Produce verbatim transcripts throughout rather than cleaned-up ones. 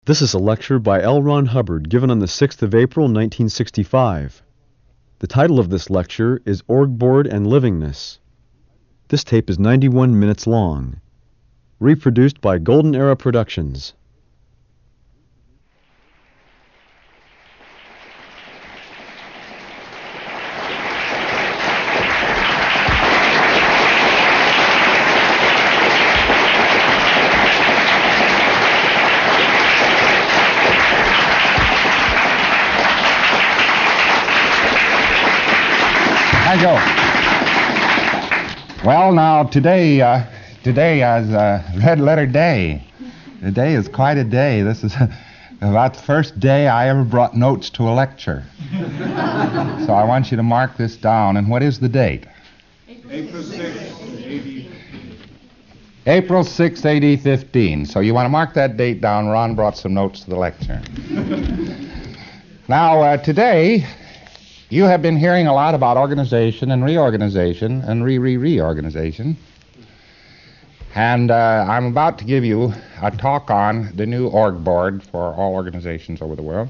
This is a lecture by L. Ron Hubbard given on the sixth of April, nineteen sixty-five. The title of this lecture is Org Board and Livingness. This tape is ninety-one minutes long. Reproduced by Golden Era Productions. I go. Well, now today, uh, today is uh, Red Letter Day. Today is quite a day. This is about the first day I ever brought notes to a lecture. So I want you to mark this down. And what is the date? April sixth, A D April sixth, A D fifteen. So you want to mark that date down. Ron brought some notes to the lecture. Now, uh, today, you have been hearing a lot about organization and reorganization and re-re-reorganization. And uh, I'm about to give you a talk on the new org board for all organizations over the world.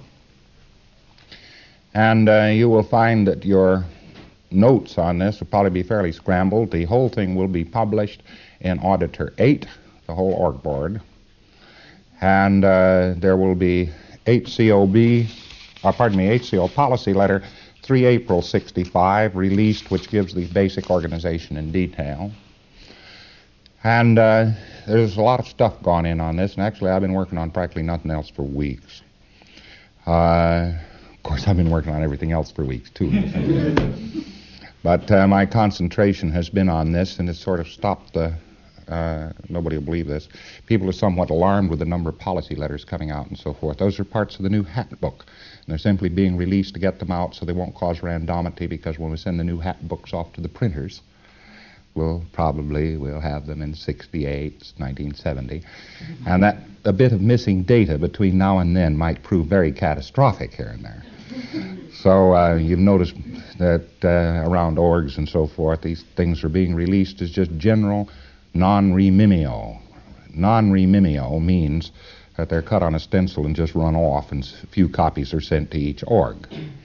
And uh, you will find that your notes on this will probably be fairly scrambled. The whole thing will be published in Auditor eight, the whole org board. And uh, there will be H C O B, uh, pardon me, H C O Policy Letter three April sixty-five, released, which gives the basic organization in detail. And uh, there's a lot of stuff gone in on this, and actually I've been working on practically nothing else for weeks. Uh, of course, I've been working on everything else for weeks, too. But uh, my concentration has been on this, and it's sort of stopped the, uh, nobody will believe this, people are somewhat alarmed with the number of policy letters coming out and so forth. Those are parts of the new hat book. They're simply being released to get them out so they won't cause randomity, because when we send the new hat books off to the printers, we'll probably we'll have them in sixty-eight, nineteen seventy. And that a bit of missing data between now and then might prove very catastrophic here and there. So uh, you've noticed that uh, around orgs and so forth, these things are being released as just general non-remimio. Non-remimio means that they're cut on a stencil and just run off, and a few copies are sent to each org.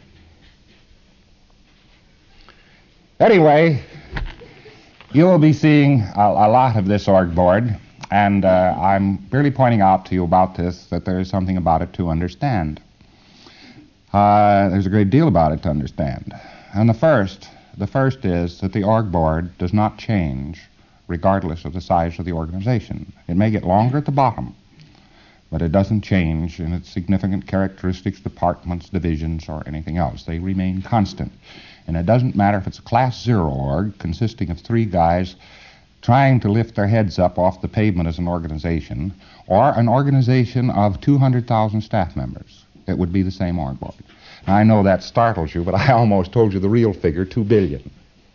Anyway, you will be seeing a, a lot of this org board, and uh, I'm merely pointing out to you about this that there is something about it to understand. Uh, there's a great deal about it to understand. And the first, the first is that the org board does not change regardless of the size of the organization. It may get longer at the bottom, but it doesn't change in its significant characteristics, departments, divisions, or anything else. They remain constant. And it doesn't matter if it's a class zero org consisting of three guys trying to lift their heads up off the pavement as an organization, or an organization of two hundred thousand staff members. It would be the same org board. Now, I know that startles you, but I almost told you the real figure, two billion.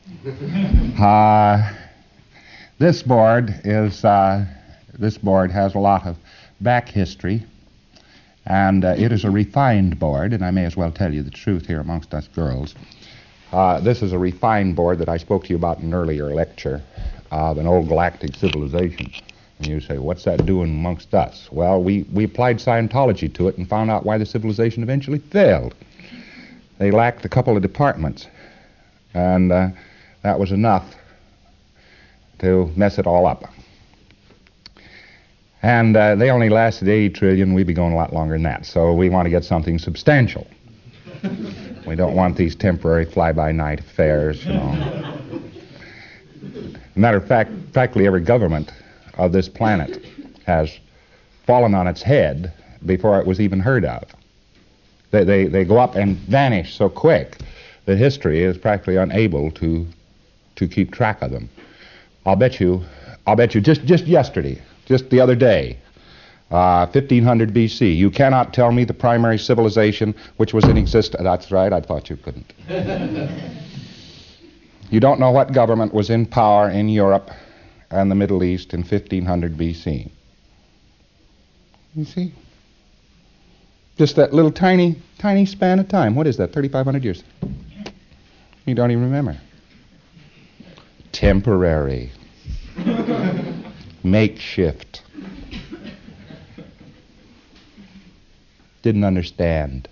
uh, this board is, uh, this board has a lot of back history, and uh, it is a refined board, and I may as well tell you the truth here amongst us girls. Uh, this is a refined board that I spoke to you about in an earlier lecture of an old galactic civilization. And you say, what's that doing amongst us? Well, we, we applied Scientology to it and found out why the civilization eventually failed. They lacked a couple of departments, and uh, that was enough to mess it all up. And uh, they only lasted eighty trillion. We'd be going a lot longer than that. So we want to get something substantial. We don't want these temporary fly-by-night affairs, you know. Matter of fact, practically every government of this planet has fallen on its head before it was even heard of. They, they, they go up and vanish so quick that history is practically unable to, to keep track of them. I'll bet you, I'll bet you just, just yesterday, just the other day, uh, fifteen hundred B C, you cannot tell me the primary civilization which was in existence. That's right, I thought you couldn't. You don't know what government was in power in Europe and the Middle East in fifteen hundred B C. You see? Just that little tiny, tiny span of time. What is that, thirty-five hundred years? You don't even remember. Temporary. Makeshift. didn't understand.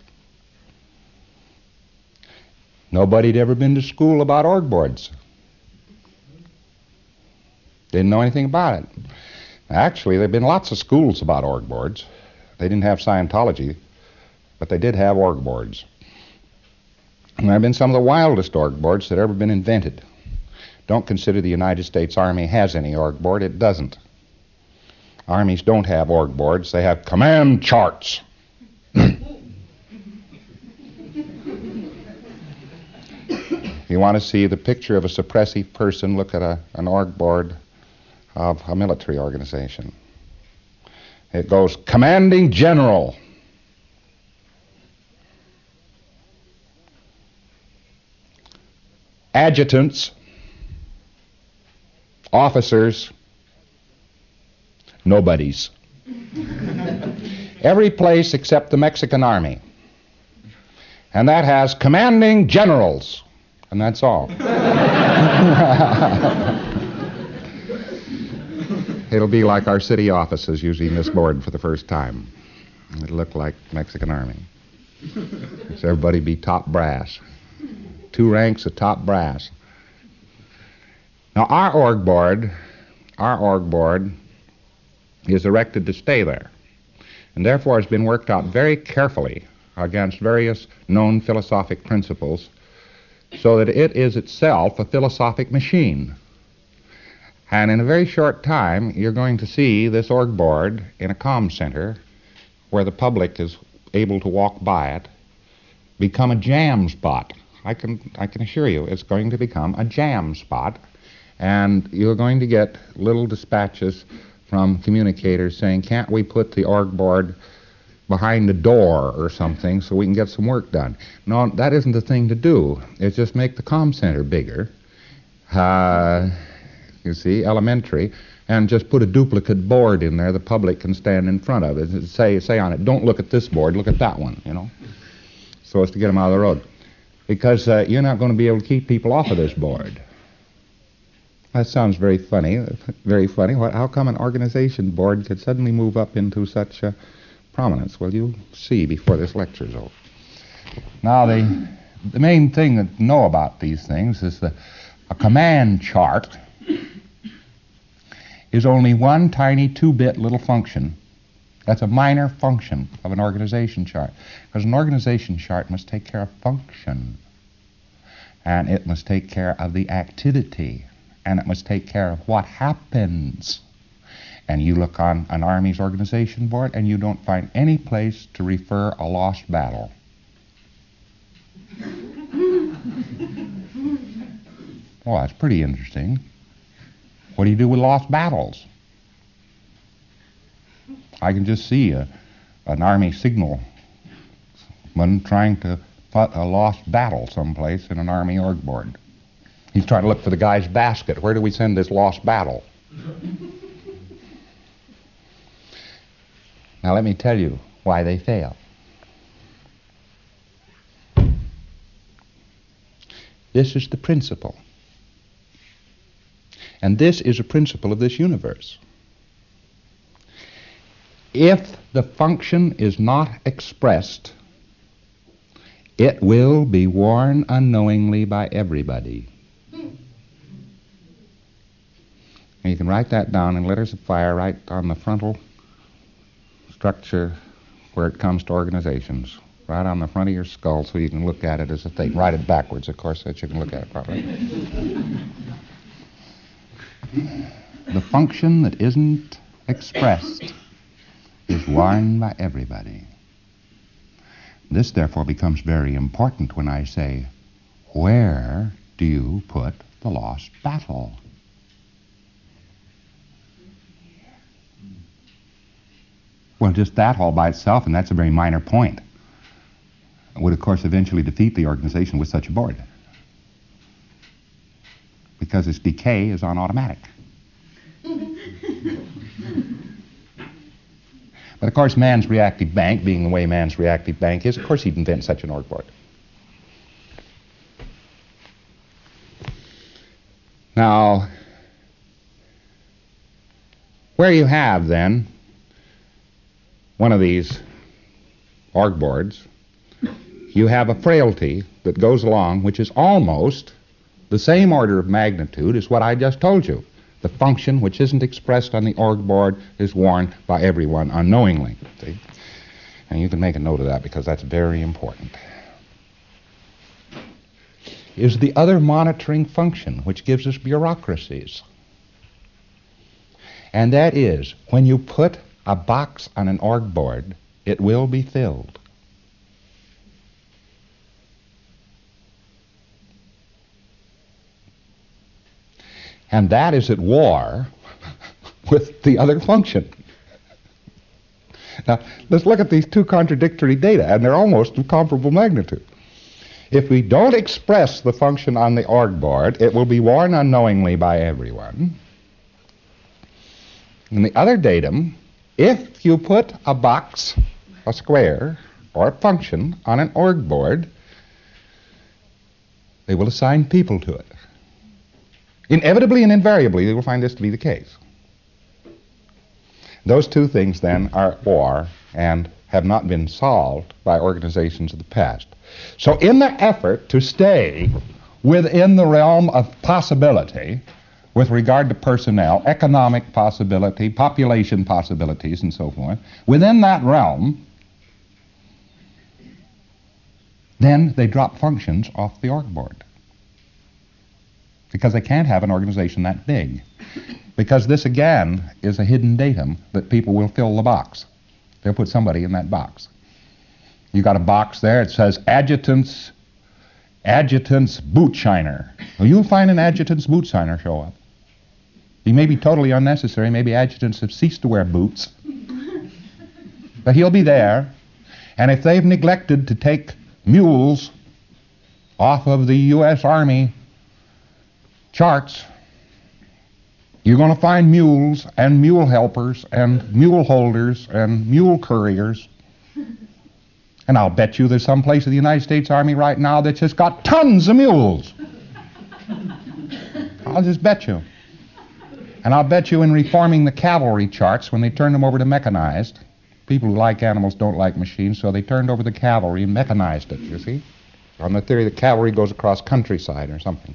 Nobody had ever been to school about org boards. Didn't know anything about it. Actually, there have been lots of schools about org boards. They didn't have Scientology, but they did have org boards. And there have been some of the wildest org boards that have ever been invented. Don't consider the United States Army has any org board. It doesn't. Armies don't have org boards. They have command charts. If you want to see the picture of a suppressive person, look at a, an org board of a military organization. It goes, Commanding General. Adjutants. Officers. Nobodies. Every place except the Mexican Army. And that has Commanding Generals. And that's all. It'll be like our city offices using this board for the first time. It'll look like Mexican Army. So everybody be top brass. Two ranks of top brass. Now our org board, our org board is erected to stay there, and therefore has been worked out very carefully against various known philosophic principles, so that it is itself a philosophic machine. And in a very short time, you're going to see this org board in a comm center where the public is able to walk by it become a jam spot. I can, I can assure you it's going to become a jam spot, and you're going to get little dispatches from communicators saying, can't we put the org board behind the door or something so we can get some work done? No, that isn't the thing to do. It's just make the comm center bigger, uh, you see, elementary, and just put a duplicate board in there the public can stand in front of it. Say, say on it, don't look at this board, look at that one, you know, so as to get them out of the road. Because uh, you're not going to be able to keep people off of this board. That sounds very funny, very funny. What, how come an organization board could suddenly move up into such uh, prominence? Well, you'll see before this lecture's over. Now, the, the main thing to know about these things is that a command chart is only one tiny two-bit little function. That's a minor function of an organization chart. Because an organization chart must take care of function, and it must take care of the activity, and it must take care of what happens. And you look on an Army's organization board, and you don't find any place to refer a lost battle. Well, that's pretty interesting. What do you do with lost battles? I can just see a, an Army signalman trying to put a lost battle someplace in an Army org board. He's trying to look for the guy's basket. Where do we send this lost battle? Now let me tell you why they fail. This is the principle. And this is a principle of this universe. If the function is not expressed, it will be worn unknowingly by everybody. And you can write that down in letters of fire right on the frontal structure where it comes to organizations, right on the front of your skull so you can look at it as a thing. Write it backwards, of course, so that you can look at it properly. The function that isn't expressed is worn by everybody. This, therefore, becomes very important when I say, where do you put the lost battle? Well, just that all by itself, and that's a very minor point, would, of course, eventually defeat the organization with such a board. Because its decay is on automatic. But, of course, man's reactive bank, being the way man's reactive bank is, of course he'd invent such an org board. Now, where you have, then, one of these org boards, you have a frailty that goes along which is almost the same order of magnitude as what I just told you. The function which isn't expressed on the org board is worn by everyone unknowingly. See? And you can make a note of that because that's very important. Is the other monitoring function which gives us bureaucracies. And that is, when you put a box on an org board, it will be filled. And that is at war with the other function. Now, let's look at these two contradictory data, and they're almost of comparable magnitude. If we don't express the function on the org board, it will be worn unknowingly by everyone. In the other datum, if you put a box, a square, or a function on an org board, they will assign people to it. Inevitably and invariably, they will find this to be the case. Those two things, then, are at war and have not been solved by organizations of the past. So in their effort to stay within the realm of possibility with regard to personnel, economic possibility, population possibilities, and so forth, within that realm, then they drop functions off the org board. Because they can't have an organization that big. Because this, again, is a hidden datum that people will fill the box. They'll put somebody in that box. You got a box there, it says adjutant's, adjutant's boot shiner. Well, you'll find an adjutant's boot shiner show up. He may be totally unnecessary, maybe adjutants have ceased to wear boots. But he'll be there, and if they've neglected to take mules off of the U S Army charts, you're going to find mules and mule helpers and mule holders and mule couriers. And I'll bet you there's some place in the United States Army right now that's just got tons of mules. I'll just bet you. And I'll bet you in reforming the cavalry charts, when they turned them over to mechanized, people who like animals don't like machines, so they turned over the cavalry and mechanized it, you see? On the theory that cavalry goes across countryside or something.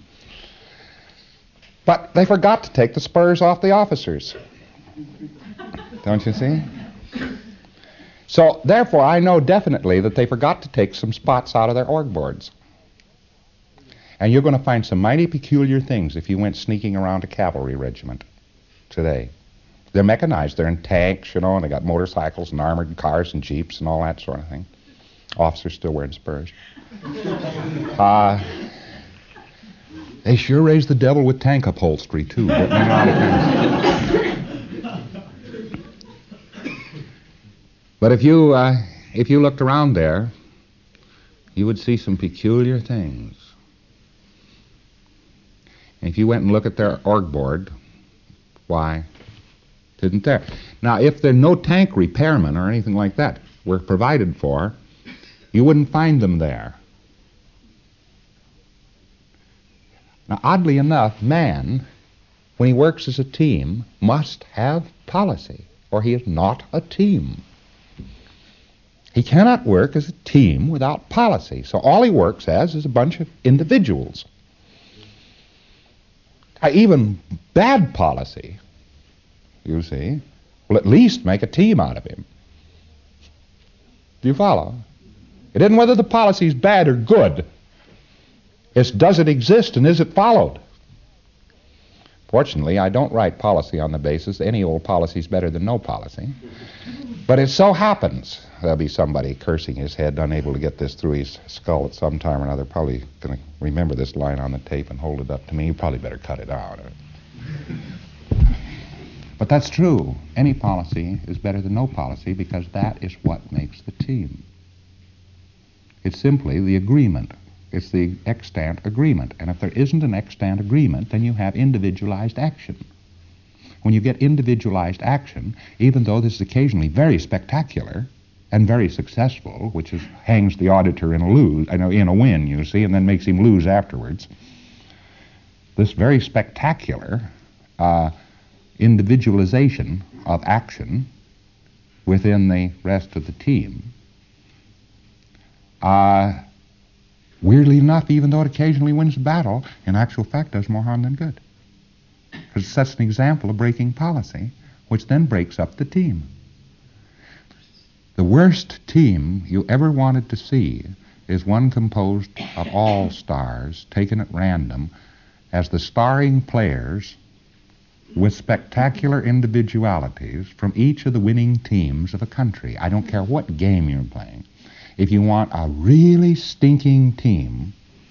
But they forgot to take the spurs off the officers. Don't you see? So, therefore, I know definitely that they forgot to take some spots out of their org boards. And you're going to find some mighty peculiar things if you went sneaking around a cavalry regiment today. They're mechanized. They're in tanks, you know, and they got motorcycles and armored cars and jeeps and all that sort of thing. Officers still wearing spurs. Uh... They sure raised the devil with tank upholstery, too. But if you, uh, if you looked around there, you would see some peculiar things. And if you went and looked at their org board, why, it isn't there. Now, if there are no tank repairmen or anything like that were provided for, you wouldn't find them there. Now, oddly enough, man, when he works as a team, must have policy, or he is not a team. He cannot work as a team without policy, so all he works as is a bunch of individuals. Uh, even bad policy, you see, will at least make a team out of him. Do you follow? It isn't whether the policy is bad or good. It's does it exist and is it followed? Fortunately, I don't write policy on the basis any old policy is better than no policy. But it so happens there'll be somebody cursing his head, unable to get this through his skull at some time or another, probably going to remember this line on the tape and hold it up to me. You probably better cut it out. But that's true. Any policy is better than no policy because that is what makes the team. It's simply the agreement. It's the extant agreement. And if there isn't an extant agreement, then you have individualized action. When you get individualized action, even though this is occasionally very spectacular and very successful, which is, hangs the auditor in a lose, I know, in a win, you see, and then makes him lose afterwards, this very spectacular uh, individualization of action within the rest of the team uh, weirdly enough, even though it occasionally wins a battle, in actual fact does more harm than good. Because it sets an example of breaking policy, which then breaks up the team. The worst team you ever wanted to see is one composed of all stars, taken at random, as the starring players with spectacular individualities from each of the winning teams of a country. I don't care what game you're playing. If you want a really stinking team,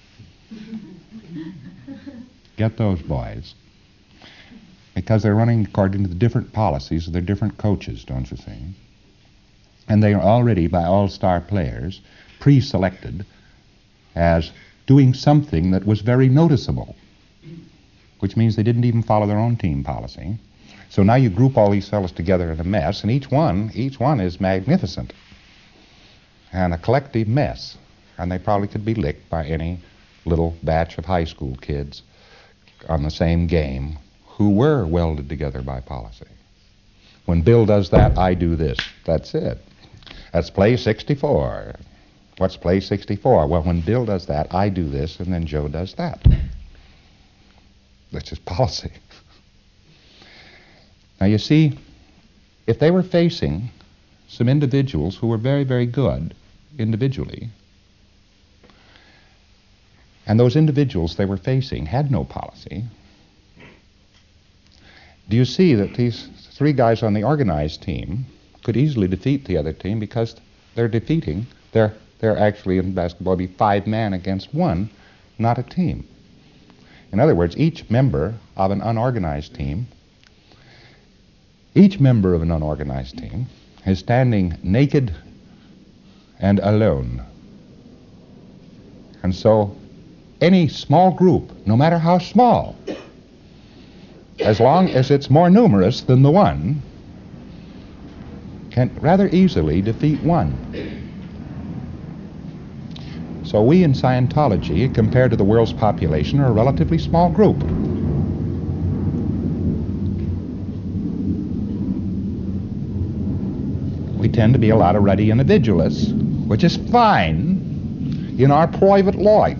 get those boys. Because they're running according to the different policies of their different coaches, don't you see? And they are already, by all-star players, pre-selected as doing something that was very noticeable, which means they didn't even follow their own team policy. So now you group all these fellows together in a mess, and each one, each one is magnificent and a collective mess, and they probably could be licked by any little batch of high school kids on the same game who were welded together by policy. When Bill does that, I do this. That's it. That's play sixty-four. What's play sixty-four? Well, when Bill does that, I do this, and then Joe does that. That's just policy. Now, you see, if they were facing some individuals who were very, very good individually, and those individuals they were facing had no policy, do you see that these three guys on the organized team could easily defeat the other team because they're defeating, they're, they're actually in basketball be five men against one, not a team. In other words, each member of an unorganized team, each member of an unorganized team is standing naked and alone. And so any small group, no matter how small, as long as it's more numerous than the one, can rather easily defeat one. So we in Scientology, compared to the world's population, are a relatively small group. We tend to be a lot of ruddy individualists, which is fine in our private life.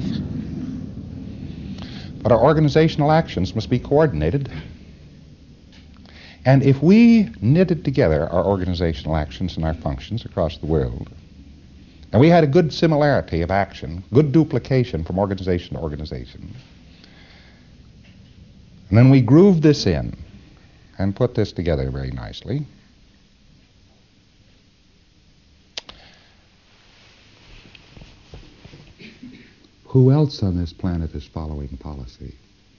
But our organizational actions must be coordinated. And if we knitted together our organizational actions and our functions across the world, and we had a good similarity of action, good duplication from organization to organization, and then we grooved this in and put this together very nicely, who else on this planet is following policy?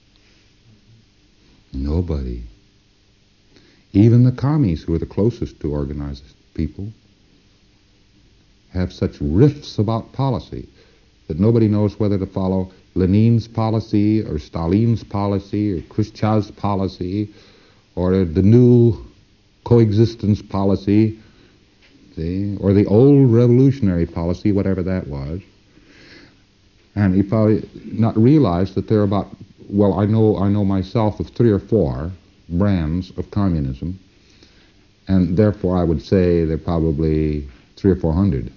Nobody. Even the commies, who are the closest to organized people, have such rifts about policy that nobody knows whether to follow Lenin's policy or Stalin's policy or Khrushchev's policy or the new coexistence policy, see, or the old revolutionary policy, whatever that was. And if I not realize that there are about, well, I know I know myself of three or four brands of communism, and therefore I would say there are probably three or four hundred.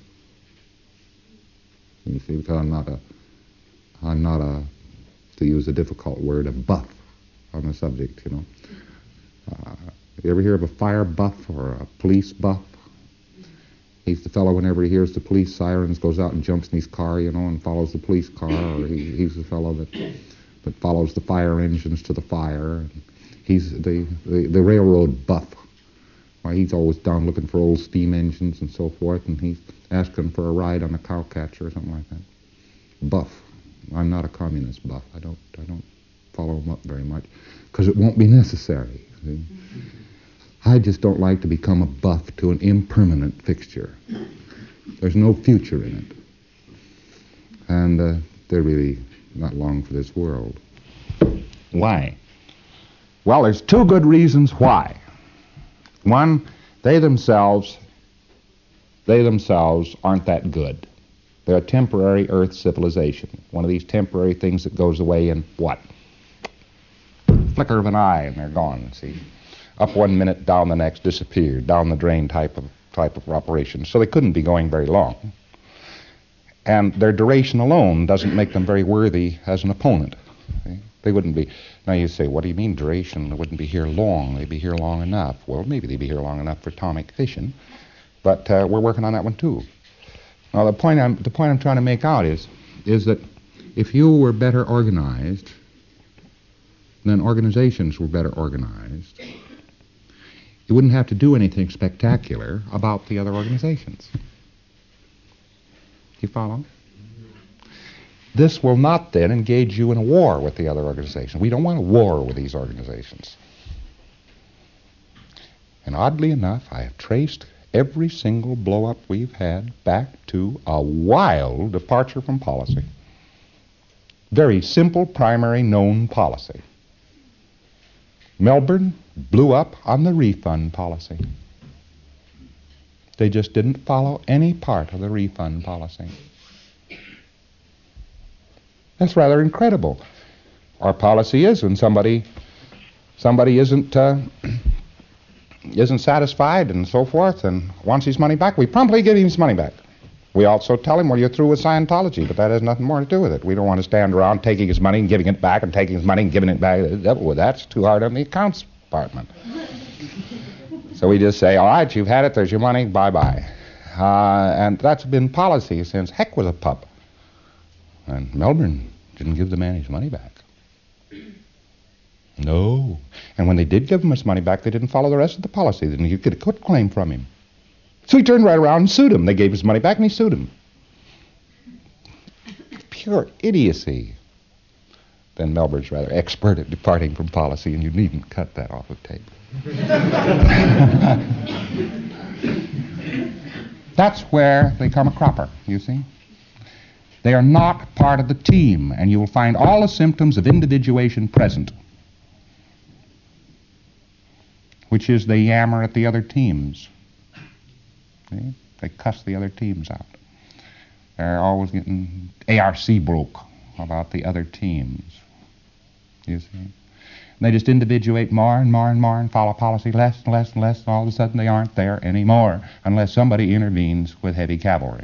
You see, because I'm not a, I'm not a, to use a difficult word, a buff on the subject, you know. Uh, you ever hear of a fire buff or a police buff? He's the fellow, whenever he hears the police sirens, goes out and jumps in his car, you know, and follows the police car. Or he, he's the fellow that that follows the fire engines to the fire. He's the, the, the railroad buff. Why, he's always down looking for old steam engines and so forth, and he's asking for a ride on a cow catcher or something like that. Buff. I'm not a communist buff. I don't I don't follow him up very much, because it won't be necessary. See? I just don't like to become a buff to an impermanent fixture. There's no future in it. And uh, they're really not long for this world. Why? Well, there's two good reasons why. One, they themselves, they themselves aren't that good. They're a temporary Earth civilization. One of these temporary things that goes away in what? Flicker of an eye, and they're gone, see? Up one minute, down the next, disappeared, down the drain type of type of operation. So they couldn't be going very long. And their duration alone doesn't make them very worthy as an opponent. See? They wouldn't be. Now you say, what do you mean duration? They wouldn't be here long. They'd be here long enough. Well, maybe they'd be here long enough for atomic fission, but uh, we're working on that one too. Now the point I'm the point I'm trying to make out is is that if you were better organized, then organizations were better organized, you wouldn't have to do anything spectacular about the other organizations. You follow? This will not then engage you in a war with the other organizations. We don't want a war with these organizations. And oddly enough, I have traced every single blow-up we've had back to a wild departure from policy. Very simple, primary, known policy. Melbourne blew up on the refund policy. They just didn't follow any part of the refund policy. That's rather incredible. Our policy is when somebody somebody isn't uh, isn't satisfied and so forth and wants his money back, we promptly give him his money back. We also tell him, well, you're through with Scientology, but that has nothing more to do with it. We don't want to stand around taking his money and giving it back and taking his money and giving it back. Well, that's too hard on the accounts department. So we just say, all right, you've had it, there's your money, bye-bye. Uh, and that's been policy since heck was a pup. And Melbourne didn't give the man his money back. No. And when they did give him his money back, they didn't follow the rest of the policy. Then you could quit claim from him. So he turned right around and sued him. They gave his money back and he sued him. Pure idiocy. Then Melbourne's rather expert at departing from policy, and you needn't cut that off of tape. That's where they come a cropper, you see. They are not part of the team, and you will find all the symptoms of individuation present, which is they yammer at the other teams. See? They cuss the other teams out. They're always getting A R C broke about the other teams, you see. And they just individuate more and more and more and follow policy less and less and less, and all of a sudden they aren't there anymore unless somebody intervenes with heavy cavalry.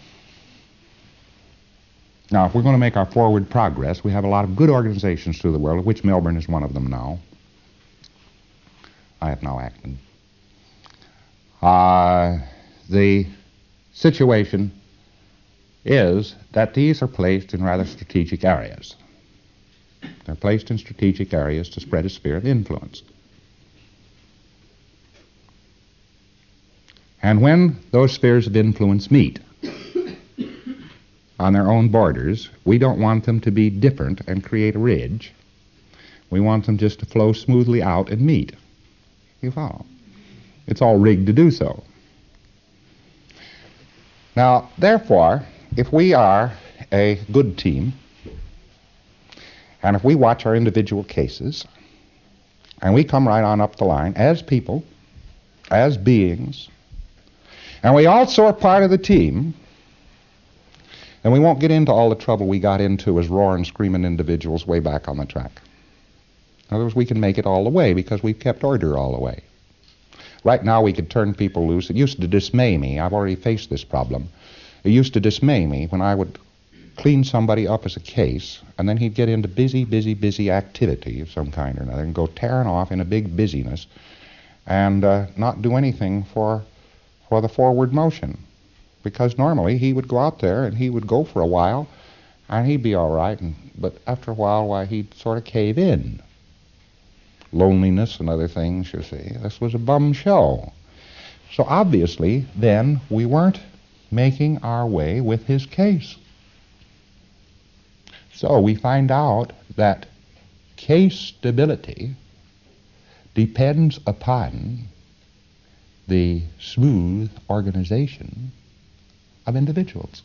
Now, if we're going to make our forward progress, we have a lot of good organizations through the world, of which Melbourne is one of them now. I have now acted. Uh, the situation is that these are placed in rather strategic areas. They're placed in strategic areas to spread a sphere of influence. And when those spheres of influence meet on their own borders, we don't want them to be different and create a ridge. We want them just to flow smoothly out and meet. You follow? It's all rigged to do so. Now, therefore, if we are a good team, and if we watch our individual cases, and we come right on up the line as people, as beings, and we also are part of the team, then we won't get into all the trouble we got into as roaring, screaming individuals way back on the track. In other words, we can make it all the way because we've kept order all the way. Right now we could turn people loose. It used to dismay me. I've already faced this problem. It used to dismay me when I would clean somebody up as a case, and then he'd get into busy, busy, busy activity of some kind or another and go tearing off in a big busyness and uh, not do anything for, for the forward motion. Because normally he would go out there and he would go for a while and he'd be all right, and, but after a while, why, he'd sort of cave in. Loneliness and other things, you see. This was a bum show. So obviously, then, we weren't making our way with his case. So we find out that case stability depends upon the smooth organization of individuals.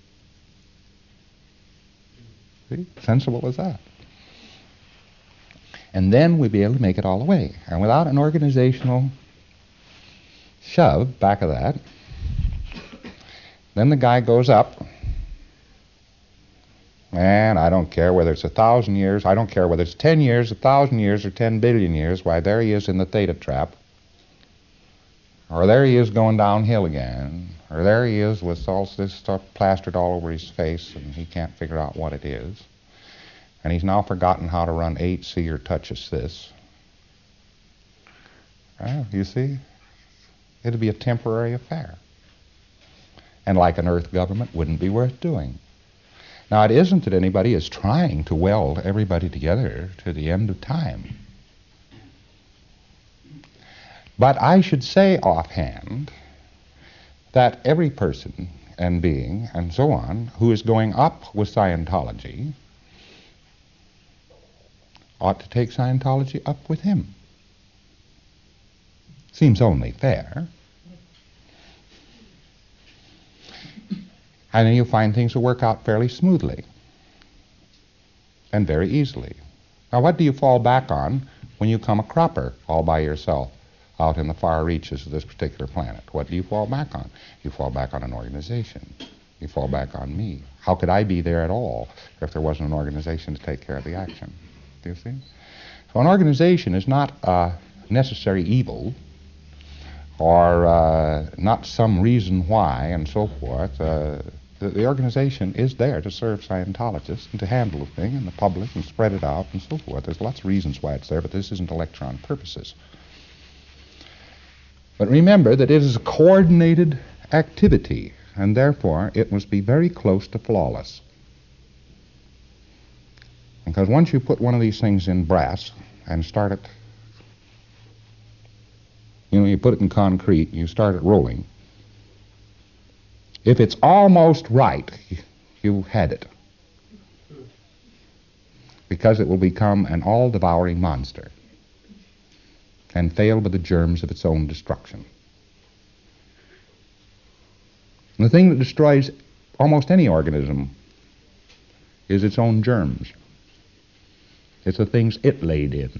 See? Sensible as that. And then we'd be able to make it all the way. And without an organizational shove back of that, then the guy goes up, and I don't care whether it's a thousand years, I don't care whether it's ten years, a thousand years, or ten billion years, why, there he is in the theta trap. Or there he is going downhill again. or there he is with all this stuff plastered all over his face, and he can't figure out what it is. And he's now forgotten how to run eight, see, or touch assist. Well, you see, it'd be a temporary affair. And like an Earth government, wouldn't be worth doing. Now, it isn't that anybody is trying to weld everybody together to the end of time. But I should say offhand that every person and being and so on who is going up with Scientology ought to take Scientology up with him. Seems only fair. And then you'll find things will work out fairly smoothly and very easily. Now, what do you fall back on when you come a cropper all by yourself out in the far reaches of this particular planet? What do you fall back on? You fall back on an organization. You fall back on me. How could I be there at all if there wasn't an organization to take care of the action? Do you see? So an organization is not a necessary evil, or uh, not some reason why, and so forth. Uh, the, the organization is there to serve Scientologists and to handle the thing and the public and spread it out and so forth. There's lots of reasons why it's there, but this isn't a lecture on purposes. But remember that it is a coordinated activity, and therefore it must be very close to flawless. Because once you put one of these things in brass and start it, you know, you put it in concrete, you start it rolling. If it's almost right, you had it. Because it will become an all-devouring monster and fail by the germs of its own destruction. And the thing that destroys almost any organism is its own germs. It's the things it laid in.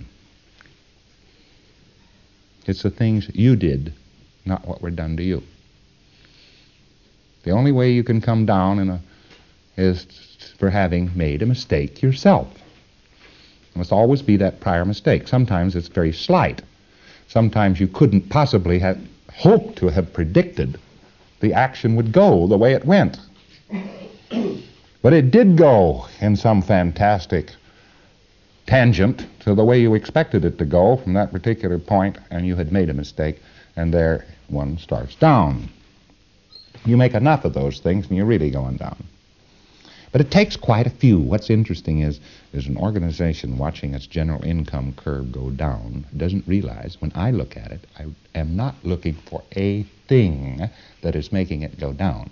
It's the things you did, not what were done to you. The only way you can come down in a, is for having made a mistake yourself. It must always be that prior mistake. Sometimes it's very slight. Sometimes you couldn't possibly have hoped to have predicted the action would go the way it went. But it did go in some fantastic tangent to the way you expected it to go from that particular point, and you had made a mistake, and there one starts down. You make enough of those things, and you're really going down. But it takes quite a few. What's interesting is, is an organization watching its general income curve go down doesn't realize, when I look at it, I am not looking for a thing that is making it go down.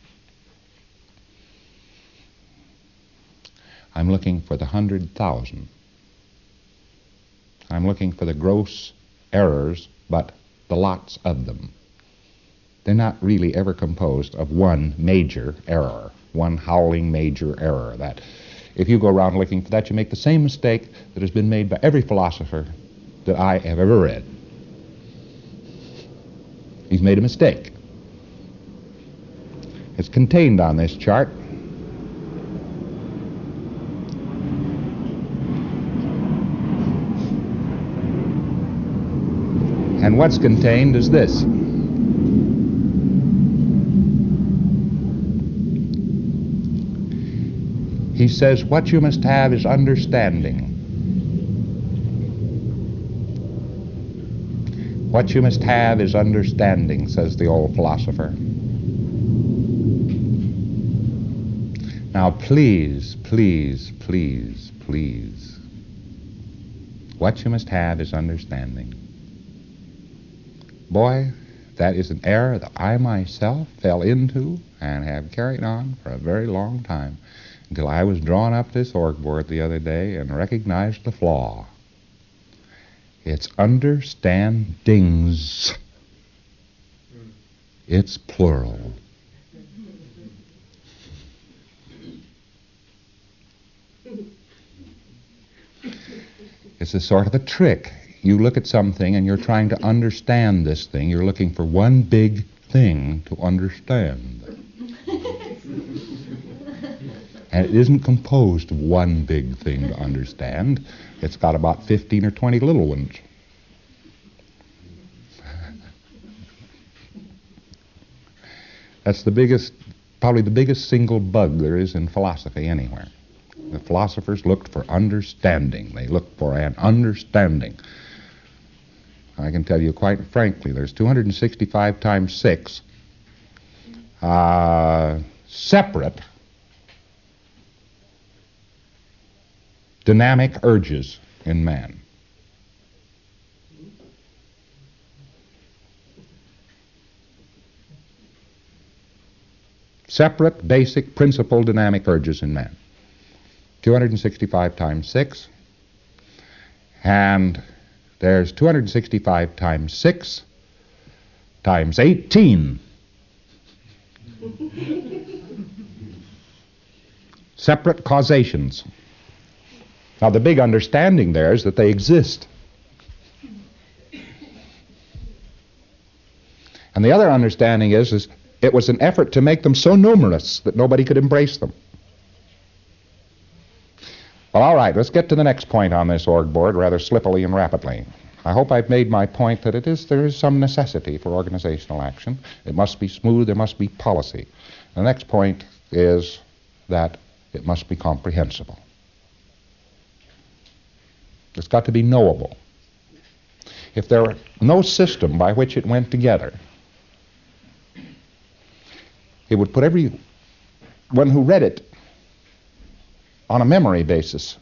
I'm looking for the hundred thousand. I'm looking for the gross errors, but the lots of them. They're not really ever composed of one major error, one howling major error. That if you go around looking for that, you make the same mistake that has been made by every philosopher that I have ever read. He's made a mistake. It's contained on this chart. And what's contained is this. He says, what you must have is understanding. What you must have is understanding, says the old philosopher. Now, please, please, please, please, what you must have is understanding. Boy, that is an error that I myself fell into and have carried on for a very long time, until I was drawn up this org board the other day and recognized the flaw. It's understandings. It's plural. It's a sort of a trick. You look at something and you're trying to understand this thing. You're looking for one big thing to understand. And it isn't composed of one big thing to understand. It's got about fifteen or twenty little ones. That's the biggest, probably the biggest single bug there is in philosophy anywhere. The philosophers looked for understanding. They looked for an understanding. I can tell you quite frankly, there's two hundred sixty-five times six uh, separate dynamic urges in man. Separate, basic, principal dynamic urges in man. two hundred sixty-five times six. And there's two hundred sixty-five times six times eighteen. Separate causations. Now, the big understanding there is that they exist. And the other understanding is, is it was an effort to make them so numerous that nobody could embrace them. Well, all right, let's get to the next point on this org board rather slippily and rapidly. I hope I've made my point that it is there is some necessity for organizational action. It must be smooth, there must be policy. The next point is that it must be comprehensible. It's got to be knowable. If there were no system by which it went together, it would put everyone who read it on a memory basis.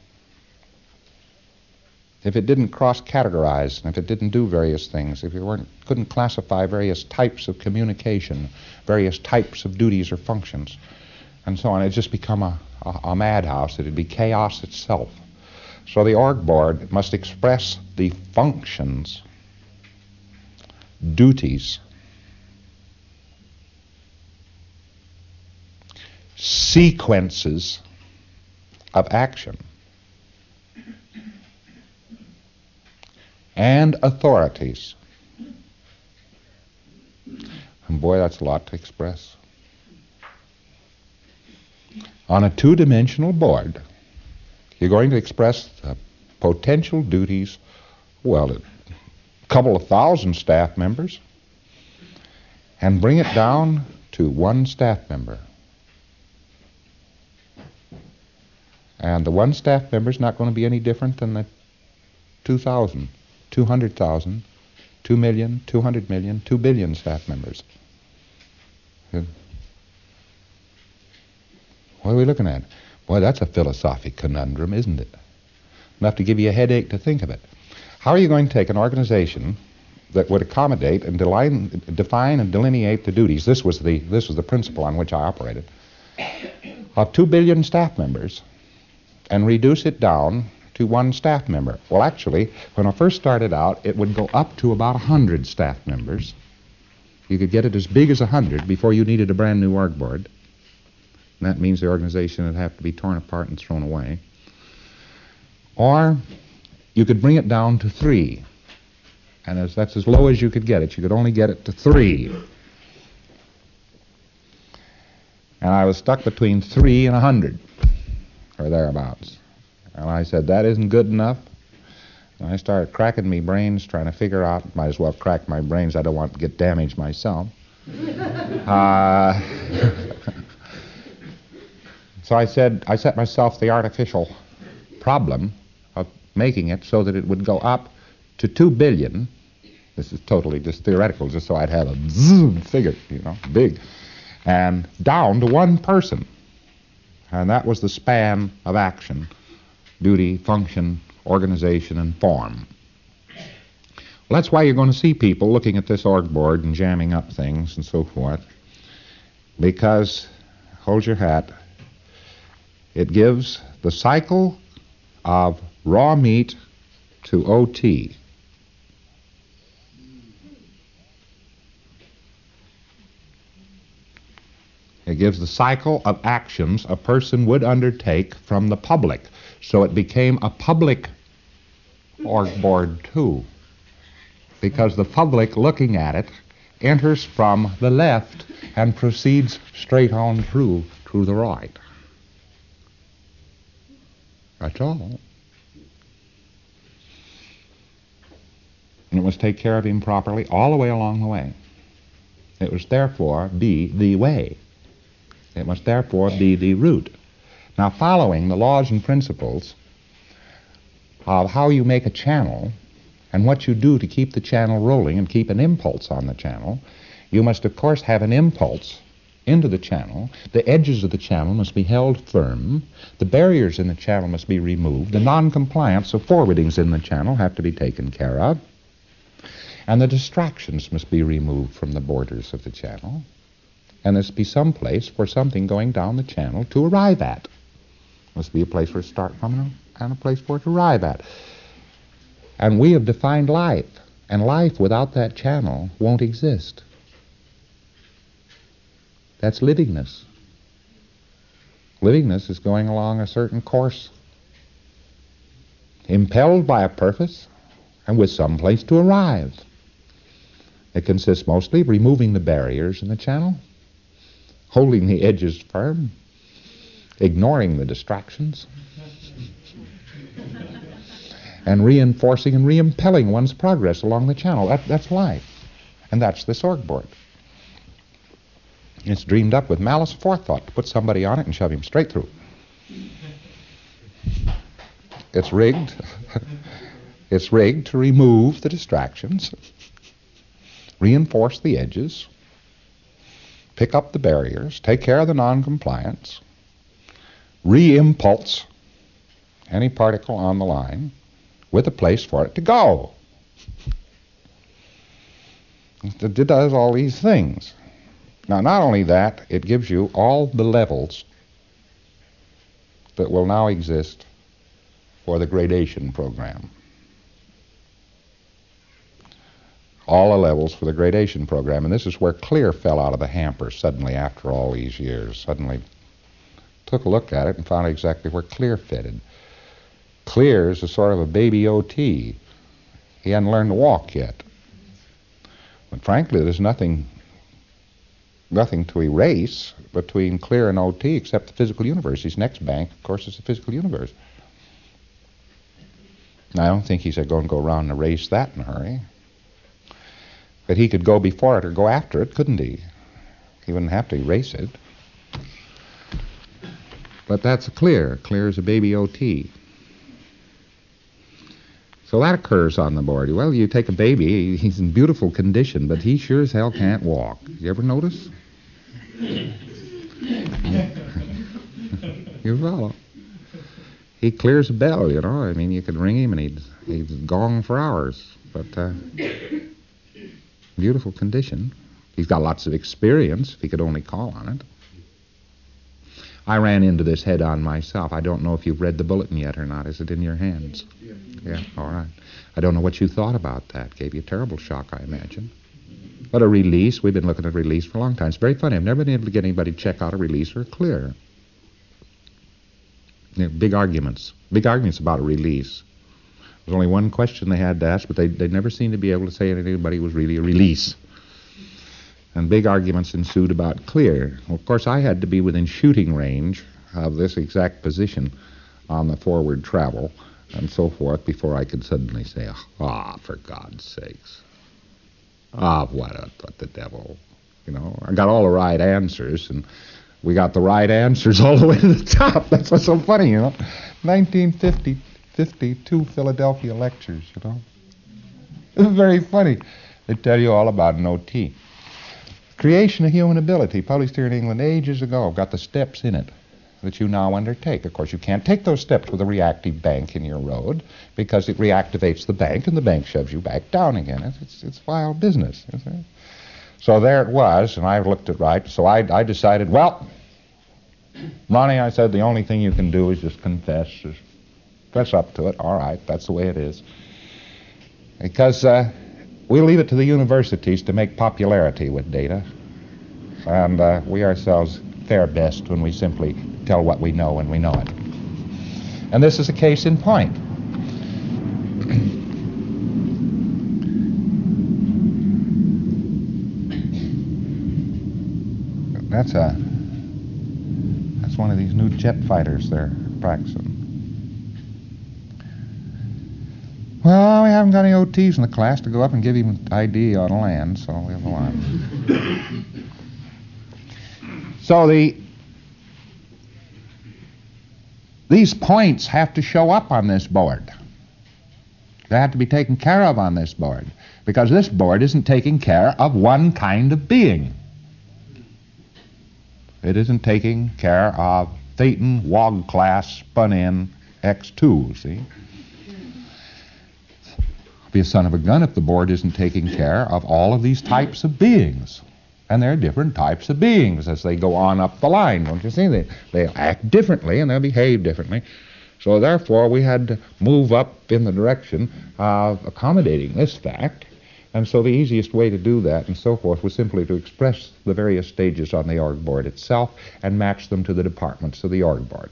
If it didn't cross-categorize, and if it didn't do various things, if you weren't, couldn't classify various types of communication, various types of duties or functions, and so on, it'd just become a, a, a madhouse. It'd be chaos itself. So the org board must express the functions, duties, sequences of action, and authorities. And boy, that's a lot to express. On a two-dimensional board, you're going to express the potential duties, well, a couple of thousand staff members, and bring it down to one staff member. And the one staff member is not going to be any different than the two thousand, two hundred thousand, two million, two hundred million, two billion staff members. What are we looking at? Boy, that's a philosophic conundrum, isn't it? Enough to give you a headache to think of it. How are you going to take an organization that would accommodate and deline, define and delineate the duties? This was the this was the principle on which I operated. Of two billion staff members, and reduce it down to one staff member. Well, actually, when I first started out, it would go up to about one hundred staff members. You could get it as big as one hundred before you needed a brand new org board. And that means the organization would have to be torn apart and thrown away. Or you could bring it down to three. And as, that's as low as you could get it. You could only get it to three. And I was stuck between three and a hundred, or thereabouts. And I said, that isn't good enough. And I started cracking my brains, trying to figure out, might as well crack my brains, I don't want to get damaged myself. uh, so I said, I set myself the artificial problem of making it so that it would go up to two billion. This is totally just theoretical, just so I'd have a zoom figure, you know, big. And down to one person. And that was the span of action, duty, function, organization, and form. Well, that's why you're going to see people looking at this org board and jamming up things and so forth. Because, hold your hat, it gives the cycle of raw meat to O T. It gives the cycle of actions a person would undertake from the public. So it became a public org board too, because the public looking at it enters from the left and proceeds straight on through to the right. That's all. And it must take care of him properly all the way along the way. It must therefore be the way. It must therefore be the route. Now, following the laws and principles of how you make a channel and what you do to keep the channel rolling and keep an impulse on the channel, you must, of course, have an impulse into the channel. The edges of the channel must be held firm. The barriers in the channel must be removed. The non-compliance of forwardings in the channel have to be taken care of. And the distractions must be removed from the borders of the channel. And there must be some place for something going down the channel to arrive at. There must be a place for it to start from and a place for it to arrive at. And we have defined life. And life without that channel won't exist. That's livingness. Livingness is going along a certain course, impelled by a purpose and with some place to arrive. It consists mostly of removing the barriers in the channel, holding the edges firm, ignoring the distractions, and reinforcing and reimpelling one's progress along the channel. That, that's life. And that's the org board. It's dreamed up with malice forethought to put somebody on it and shove him straight through. It's rigged. It's rigged to remove the distractions, reinforce the edges, pick up the barriers, take care of the non-compliance, re-impulse any particle on the line with a place for it to go. It does all these things. Now, not only that, it gives you all the levels that will now exist for the gradation program. All the levels for the gradation program. And this is where Clear fell out of the hamper suddenly after all these years. Suddenly took a look at it and found exactly where Clear fitted. Clear is a sort of a baby O T. He hadn't learned to walk yet. But frankly, there's nothing... nothing to erase between Clear and O T except the physical universe. His next bank, of course, is the physical universe. I don't think he's going to go around and erase that in a hurry. But he could go before it or go after it, couldn't he? He wouldn't have to erase it. But that's Clear. Clear is a baby O T. So that occurs on the board. Well, you take a baby, he's in beautiful condition, but he sure as hell can't walk. You ever notice? You follow. He clears a bell, you know. I mean, you could ring him and he'd, he'd gong for hours. But uh, beautiful condition. He's got lots of experience, if he could only call on it. I ran into this head on myself. I don't know if you've read the bulletin yet or not. Is it in your hands? Yeah. Yeah, all right. I don't know what you thought about that. Gave you a terrible shock, I imagine. But a release, we've been looking at release for a long time. It's very funny. I've never been able to get anybody to check out a release or a Clear. You know, big arguments. Big arguments about a release. There's only one question they had to ask, but they they never seemed to be able to say that anybody was really a release. And big arguments ensued about Clear. Well, of course, I had to be within shooting range of this exact position on the forward travel and so forth before I could suddenly say, ah, for God's sakes. Ah, what, a, what the devil. You know, I got all the right answers, and we got the right answers all the way to the top. That's what's so funny, you know. nineteen fifty, fifty-two Philadelphia lectures, you know. It's very funny. They tell you all about an O T. Creation of Human Ability, published here in England ages ago, got the steps in it that you now undertake. Of course, you can't take those steps with a reactive bank in your road because it reactivates the bank and the bank shoves you back down again. It's, it's, it's vile business. Isn't it? So there it was, and I looked it right. So I, I decided, well, Ronnie, I said, the only thing you can do is just confess. Just fess up to it. All right, that's the way it is. Because uh, we leave it to the universities to make popularity with data. And uh, we ourselves fare best when we simply tell what we know when we know it. And this is a case in point. That's a that's one of these new jet fighters they're practicing. Well, we haven't got any O Ts in the class to go up and give him I D on land, so we'll go on. So the these points have to show up on this board. They have to be taken care of on this board, because this board isn't taking care of one kind of being. It isn't taking care of Thetan, Wog class, spun in, X two, see? Be a son of a gun if the board isn't taking care of all of these types of beings. And there are different types of beings as they go on up the line, don't you see? They, they act differently and they'll behave differently. So therefore we had to move up in the direction of accommodating this fact. And so the easiest way to do that and so forth was simply to express the various stages on the org board itself and match them to the departments of the org board.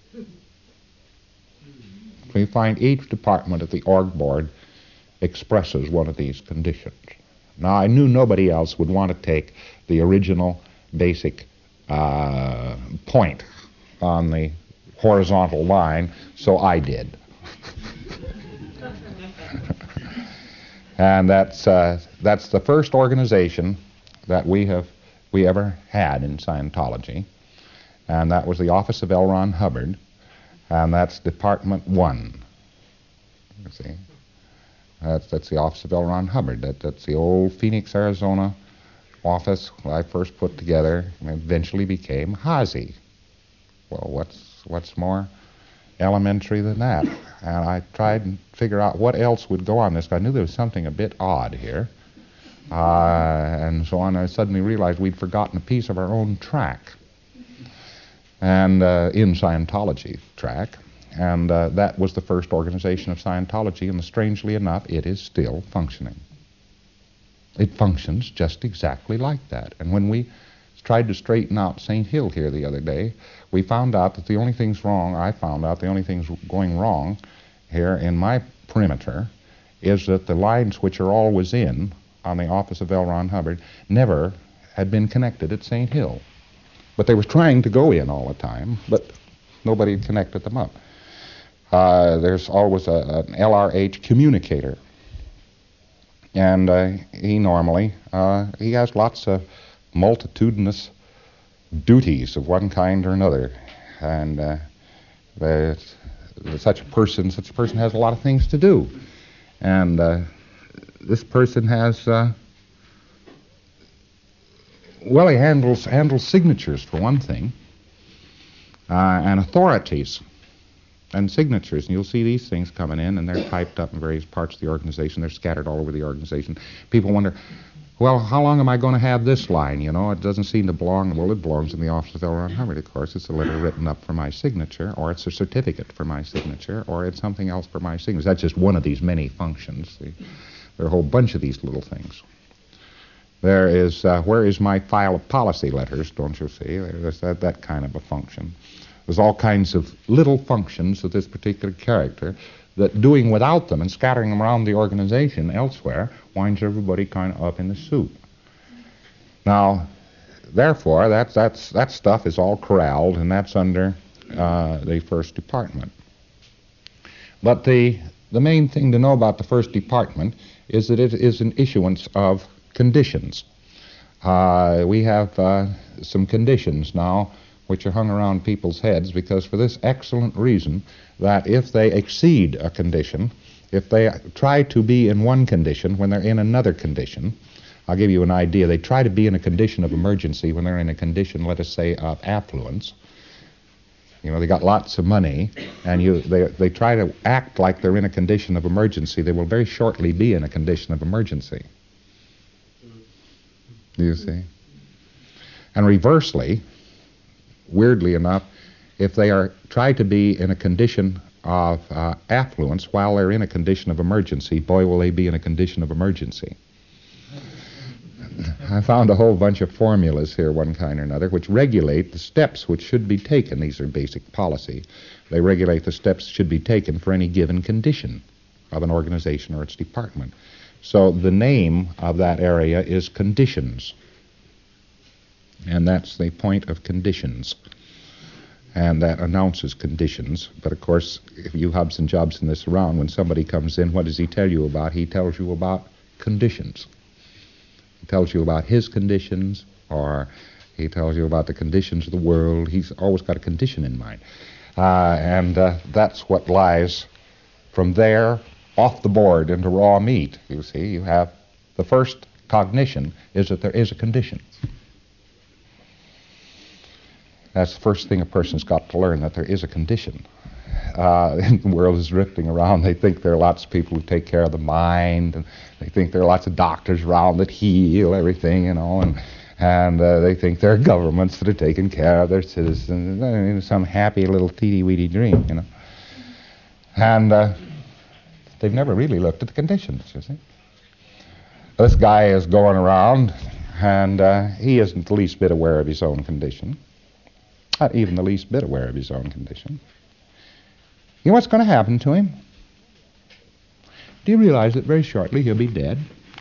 So you find each department of the org board expresses one of these conditions. Now, I knew nobody else would want to take the original basic uh, point on the horizontal line, so I did. And that's uh, that's the first organization that we have we ever had in Scientology, and that was the Office of L. Ron Hubbard, and that's Department One. You see. That's, that's the Office of L. Ron Hubbard. That, that's the old Phoenix, Arizona office I first put together and eventually became Hazy. Well, what's what's more elementary than that? And I tried and figure out what else would go on this. I knew there was something a bit odd here. Uh, and so on, I suddenly realized we'd forgotten a piece of our own track. And uh, in Scientology track. And uh, that was the first organization of Scientology, and strangely enough, it is still functioning. It functions just exactly like that. And when we tried to straighten out Saint Hill here the other day, we found out that the only things wrong, I found out the only things going wrong here in my perimeter is that the lines which are always in on the Office of L. Ron Hubbard never had been connected at Saint Hill. But they were trying to go in all the time, but nobody had connected them up. Uh, there's always a, an L R H communicator, and uh, he normally uh, he has lots of multitudinous duties of one kind or another, and uh, there's, there's such a person such a person has a lot of things to do, and uh, this person has uh, well he handles handles signatures for one thing, uh, and authorities. And signatures, and you'll see these things coming in, and they're typed up in various parts of the organization. They're scattered all over the organization. People wonder, well, how long am I going to have this line? You know, it doesn't seem to belong. Well, it belongs in the Office of L. Ron Hubbard, of course. It's a letter written up for my signature, or it's a certificate for my signature, or it's something else for my signature. That's just one of these many functions. There are a whole bunch of these little things. There is, uh, where is my file of policy letters, don't you see? There's that, that kind of a function. There's all kinds of little functions of this particular character that doing without them and scattering them around the organization elsewhere winds everybody kind of up in the soup. Now, therefore, that, that's, that stuff is all corralled, and that's under uh, the first department. But the, the main thing to know about the first department is that it is an issuance of conditions. Uh, we have uh, some conditions now which are hung around people's heads, because for this excellent reason, that if they exceed a condition, if they try to be in one condition when they're in another condition, I'll give you an idea. They try to be in a condition of emergency when they're in a condition, let us say, of affluence. You know, they got lots of money, and you, they, they try to act like they're in a condition of emergency. They will very shortly be in a condition of emergency. Do you see? And reversely, weirdly enough, if they are try to be in a condition of uh, affluence while they're in a condition of emergency, boy, will they be in a condition of emergency. I found a whole bunch of formulas here, one kind or another, which regulate the steps which should be taken. These are basic policy. They regulate the steps that should be taken for any given condition of an organization or its department. So the name of that area is conditions. And that's the point of conditions. and that announces conditions. But of course, if you Hobson Jobson this around, when somebody comes in, what does he tell you about? He tells you about conditions. He tells you about his conditions, or he tells you about the conditions of the world. He's always got a condition in mind. Uh, and uh, that's what lies from there off the board into raw meat. You see, you have the first cognition is that there is a condition. That's the first thing a person's got to learn, that there is a condition. Uh, the world is drifting around. They think there are lots of people who take care of the mind, and they think there are lots of doctors around that heal everything, you know, and and uh, they think there are governments that are taking care of their citizens. I mean, some happy little teeny-weeny dream, you know. And uh, they've never really looked at the conditions, you see. This guy is going around, and uh, he isn't the least bit aware of his own condition. Not even the least bit aware of his own condition. You know what's going to happen to him? Do you realize that very shortly he'll be dead?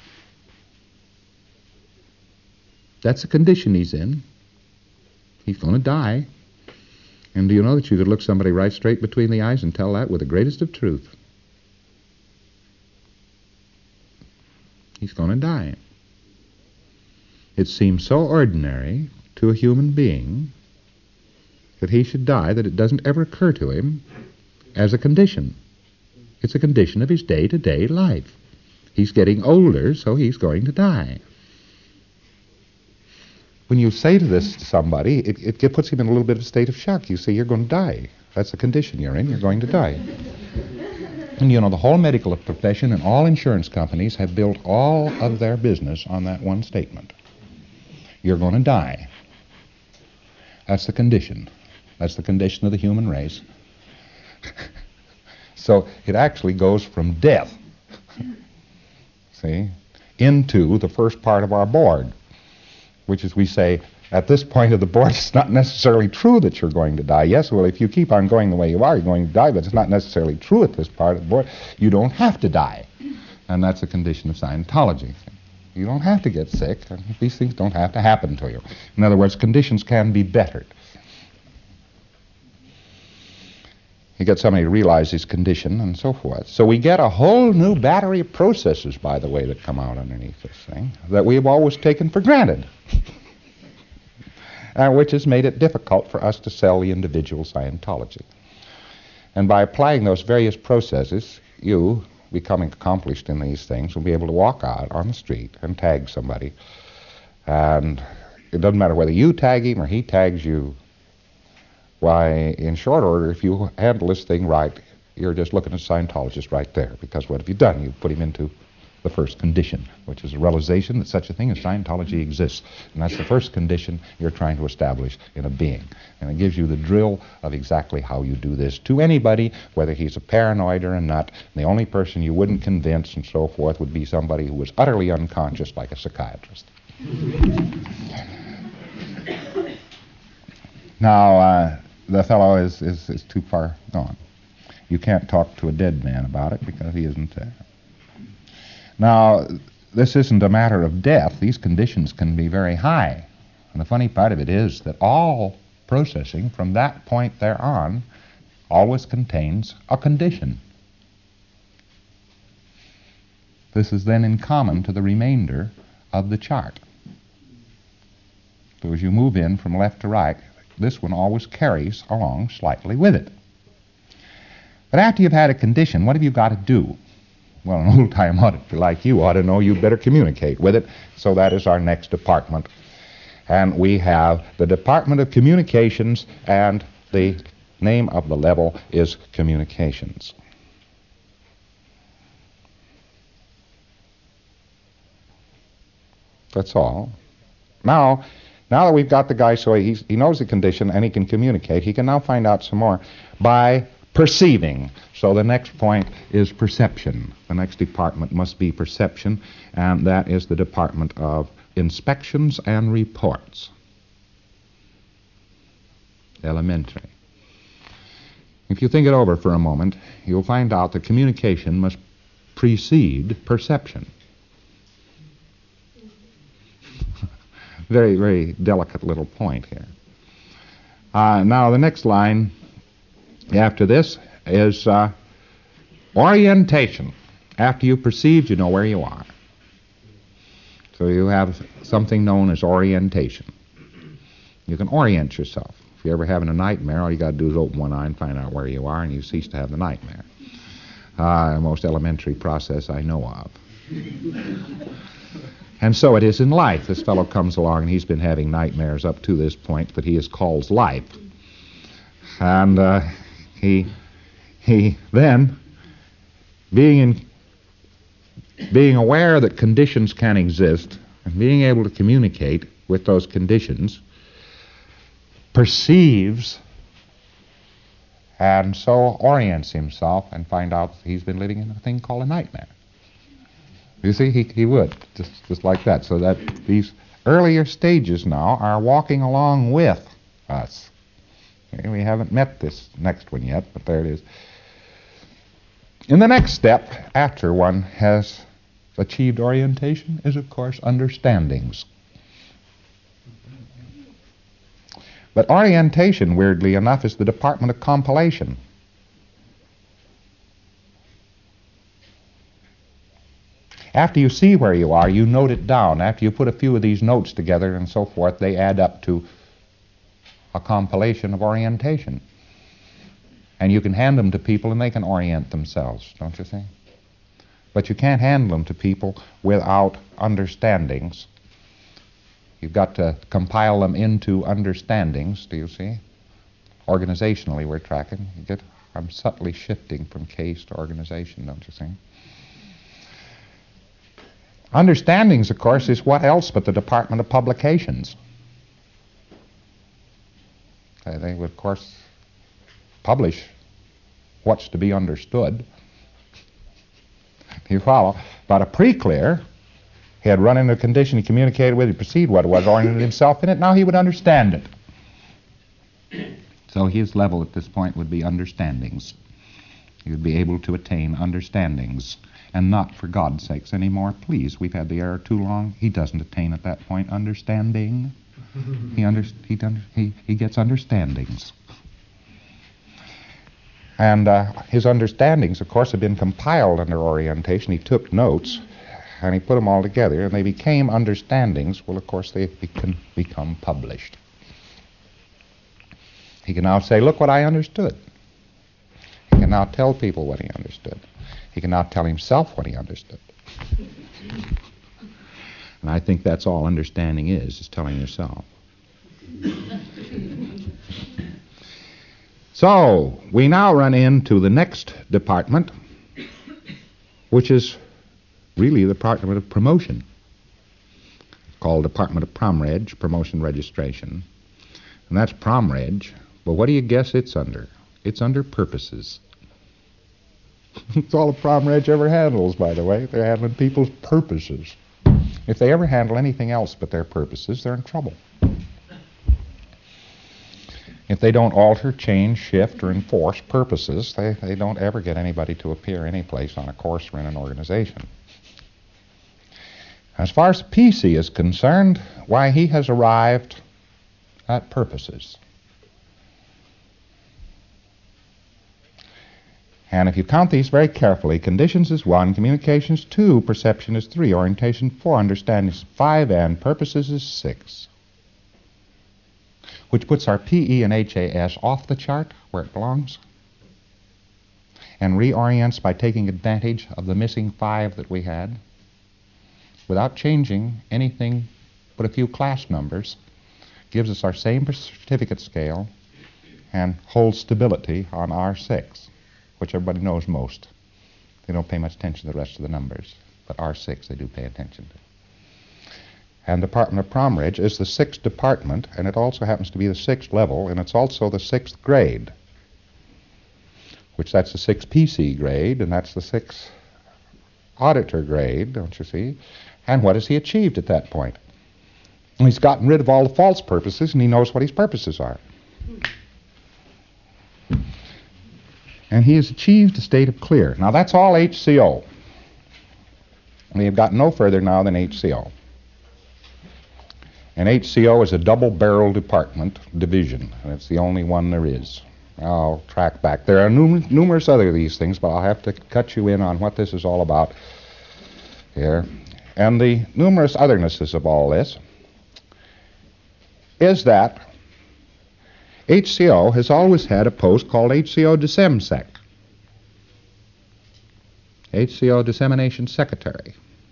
That's the condition he's in. He's going to die. And do you know that you could look somebody right straight between the eyes and tell that with the greatest of truth? He's going to die. It seems so ordinary to a human being that he should die that it doesn't ever occur to him as a condition. It's a condition of his day-to-day life. He's getting older, so he's going to die. When you say to this to somebody, it, it puts him in a little bit of a state of shock. You say, you're going to die. That's the condition you're in. You're going to die. And you know, the whole medical profession and all insurance companies have built all of their business on that one statement. You're going to die. That's the condition. That's the condition of the human race. So it actually goes from death, see, into the first part of our board, which is we say, at this point of the board, it's not necessarily true that you're going to die. Yes, well, if you keep on going the way you are, you're going to die, but it's not necessarily true at this part of the board. You don't have to die. And that's a condition of Scientology. You don't have to get sick. These things don't have to happen to you. In other words, conditions can be bettered. You get somebody to realize his condition and so forth. So we get a whole new battery of processes, by the way, that come out underneath this thing that we've always taken for granted, and which has made it difficult for us to sell the individual Scientology. And by applying those various processes, you, becoming accomplished in these things, will be able to walk out on the street and tag somebody. And it doesn't matter whether you tag him or he tags you. Why, in short order, if you handle this thing right, you're just looking at a Scientologist right there. Because what have you done? You've put him into the first condition, which is a realization that such a thing as Scientology exists. And that's the first condition you're trying to establish in a being. And it gives you the drill of exactly how you do this to anybody, whether he's a paranoid or a nut. And the only person you wouldn't convince and so forth would be somebody who was utterly unconscious, like a psychiatrist. Now, uh, the fellow is, is, is too far gone. You can't talk to a dead man about it because he isn't there. Now, this isn't a matter of death. These conditions can be very high. And the funny part of it is that all processing from that point there on always contains a condition. This is then in common to the remainder of the chart. So as you move in from left to right, this one always carries along slightly with it. But after you've had a condition, what have you got to do? Well, an old-time auditor like you ought to know you'd better communicate with it. So that is our next department. And we have the Department of Communications, and the name of the level is Communications. That's all. Now, now that we've got the guy so he's, he knows the condition and he can communicate, he can now find out some more by perceiving. So the next point is perception. The next department must be perception, and that is the Department of Inspections and Reports. Elementary. If you think it over for a moment, you'll find out that communication must precede perception. Very, very delicate little point here. Uh, now, the next line after this is uh, orientation. After you perceive, you know where you are. So you have something known as orientation. You can orient yourself. If you're ever having a nightmare, all you got to do is open one eye and find out where you are, and you cease to have the nightmare. Uh, the most elementary process I know of. And so it is in life. This fellow comes along, and he's been having nightmares up to this point that he has called life. And uh, he he then, being in, being aware that conditions can exist, and being able to communicate with those conditions, perceives and so orients himself and find out he's been living in a thing called a nightmare. You see, he, he would, just, just like that. So that these earlier stages now are walking along with us. Okay, we haven't met this next one yet, but there it is. And the next step, after one has achieved orientation, is, of course, understandings. But orientation, weirdly enough, is the department of compilation. After you see where you are, you note it down. After you put a few of these notes together and so forth, they add up to a compilation of orientation. And you can hand them to people and they can orient themselves, don't you see? But you can't hand them to people without understandings. You've got to compile them into understandings, do you see? Organizationally, we're tracking. You get, I'm subtly shifting from case to organization, don't you see? Understandings, of course, is what else but the Department of Publications. Uh, they would, of course, publish what's to be understood. You follow? But a pre-clear, he had run into a condition, he communicated with, he perceived what it was, oriented himself in it, now he would understand it. So his level at this point would be understandings. He would be able to attain understandings. And not, for God's sakes, anymore, please, we've had the error too long. He doesn't attain at that point understanding. He, under, he, he, he gets understandings. And uh, his understandings, of course, have been compiled under orientation. He took notes, and he put them all together, and they became understandings. Well, of course, they can become published. He can now say, look what I understood. He can now tell people what he understood. He can now tell himself what he understood. And I think that's all understanding is, is telling yourself. So, we now run into the next department, which is really the Department of Promotion, called Department of PromReg, Promotion Registration. And that's PromReg. But what do you guess it's under? It's under purposes. It's all the PromReg ever handles, by the way. They're handling people's purposes. If they ever handle anything else but their purposes, they're in trouble. If they don't alter, change, shift, or enforce purposes, they, they don't ever get anybody to appear any place on a course or in an organization. As far as the P C is concerned, why, he has arrived at purposes. And if you count these very carefully, conditions is one, communications two, perception is three, orientation four, understanding is five, and purposes is six. Which puts our P E and H A S off the chart where it belongs and reorients by taking advantage of the missing five that we had without changing anything but a few class numbers, gives us our same certificate scale and holds stability on R six. Which everybody knows most. They don't pay much attention to the rest of the numbers, but R six they do pay attention to. And the Department of PromReg is the sixth department, and it also happens to be the sixth level, and it's also the sixth grade, which that's the sixth P C grade, and that's the sixth auditor grade, don't you see? And what has he achieved at that point? He's gotten rid of all the false purposes, and he knows what his purposes are. And he has achieved a state of clear. Now, that's all H C O. We have gotten no further now than H C O. And H C O is a double-barrel department, division, and it's the only one there is. I'll track back. There are num- numerous other of these things, but I'll have to cut you in on what this is all about here. And the numerous othernesses of all this is that H C O has always had a post called H C O DissemSec, H C O Dissemination Secretary.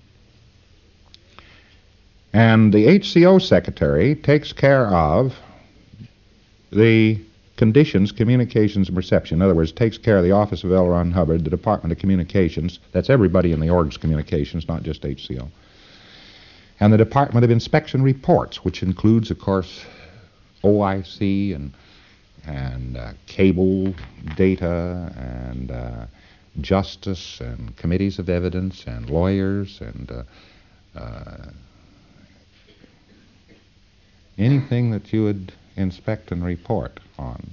And the H C O Secretary takes care of the conditions, communications, and reception. In other words, takes care of the Office of L. Ron Hubbard, the Department of Communications. That's everybody in the org's communications, not just H C O. And the Department of Inspection Reports, which includes, of course, O I C and and uh, cable data and uh, justice and committees of evidence and lawyers and uh, uh, anything that you would inspect and report on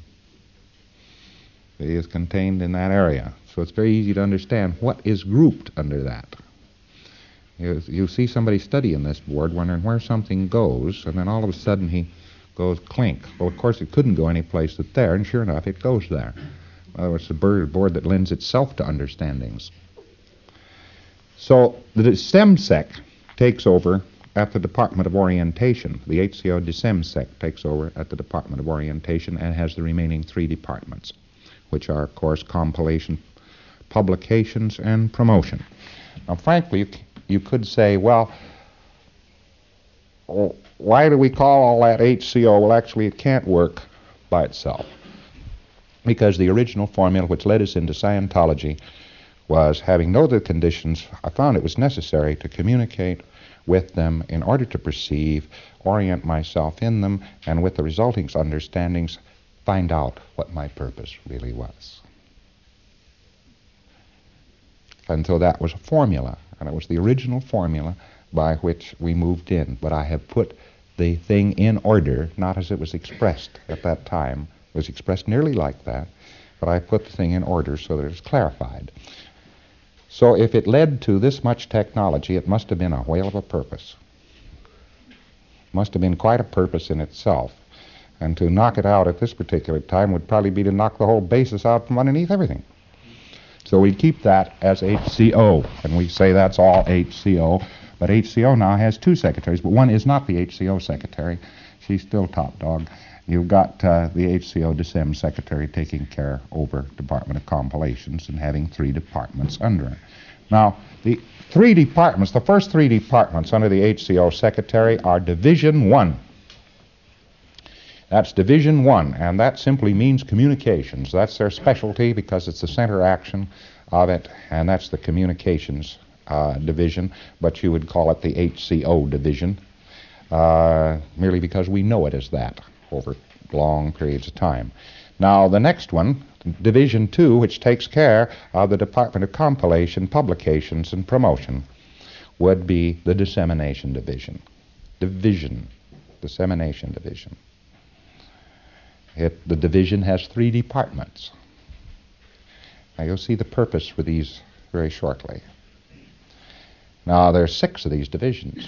is contained in that area. So it's very easy to understand what is grouped under that. You, you see somebody studying this board wondering where something goes, and then all of a sudden he goes clink. Well, of course, it couldn't go any place but there, and sure enough, it goes there. In other words, it's a board that lends itself to understandings. So the DissemSec takes over at the Department of Orientation. The H C O DissemSec takes over at the Department of Orientation and has the remaining three departments, which are, of course, compilation, publications, and promotion. Now, frankly, you, you could say, well, oh, why do we call all that H C O? Well, actually, it can't work by itself, because the original formula which led us into Scientology was, having known the conditions, I found it was necessary to communicate with them in order to perceive, orient myself in them, and with the resulting understandings, find out what my purpose really was. And so that was a formula, and it was the original formula by which we moved in. But I have put the thing in order, not as it was expressed at that time. It was expressed nearly like that, but I put the thing in order so that it's clarified. So if it led to this much technology, it must have been a whale of a purpose. Must have been quite a purpose in itself. And to knock it out at this particular time would probably be to knock the whole basis out from underneath everything. So we keep that as H C O, and we say that's all H C O. But H C O now has two secretaries, but one is not the H C O secretary. She's still top dog. You've got uh, the H C O DisSem secretary taking care over Department of Compilations and having three departments under it. Now, the three departments, the first three departments under the H C O secretary are Division One. That's Division One, and that simply means communications. That's their specialty because it's the center action of it, and that's the communications uh, division, but you would call it the H C O division, uh, merely because we know it as that over long periods of time. Now, the next one, Division Two, which takes care of the Department of Compilation, Publications, and Promotion, would be the Dissemination Division. Division, Dissemination Division. It, the division has three departments. Now, you'll see the purpose for these very shortly. Now, there are six of these divisions.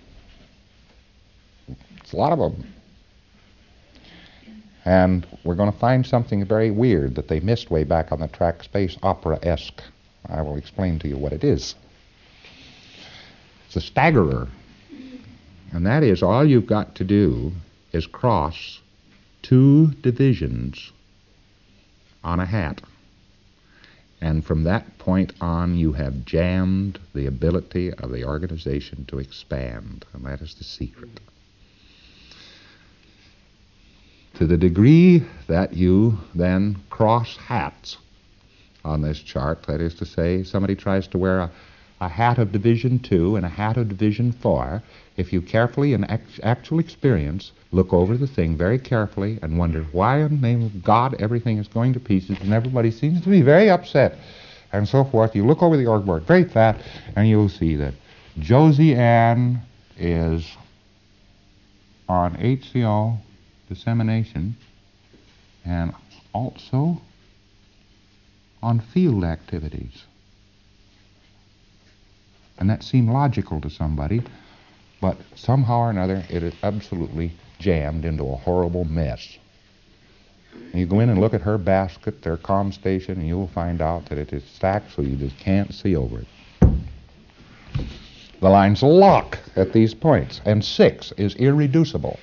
It's a lot of them. And we're going to find something very weird that they missed way back on the track, space opera-esque. I will explain to you what it is. It's a staggerer. And that is, all you've got to do is cross two divisions on a hat. And from that point on, you have jammed the ability of the organization to expand. And that is the secret. To the degree that you then cross hats on this chart, that is to say, somebody tries to wear a, a hat of Division Two and a hat of Division Four, if you carefully and act, actual experience look over the thing very carefully and wonder why in the name of God everything is going to pieces and everybody seems to be very upset and so forth, you look over the org board very fast and you'll see that Josie Ann is on H C O dissemination and also on field activities. And that seemed logical to somebody But somehow or another, it is absolutely jammed into a horrible mess. And you go in and look at her basket, their comm station, and you'll find out that it is stacked so you just can't see over it. The lines lock at these points, and six is irreducible.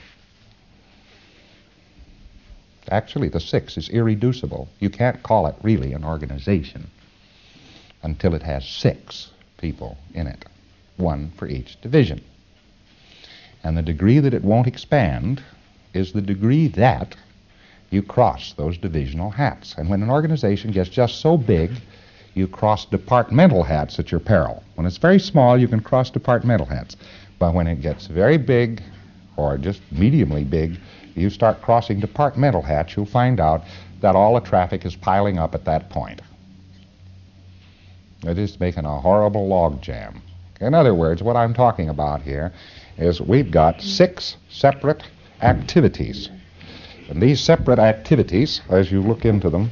Actually, the six is irreducible. You can't call it really an organization until it has six people in it, one for each division. And the degree that it won't expand is the degree that you cross those divisional hats. And when an organization gets just so big, you cross departmental hats at your peril. When it's very small, you can cross departmental hats. But when it gets very big, or just mediumly big, you start crossing departmental hats, you'll find out that all the traffic is piling up at that point. It is making a horrible log jam. In other words, what I'm talking about here is we've got six separate activities. And these separate activities, as you look into them,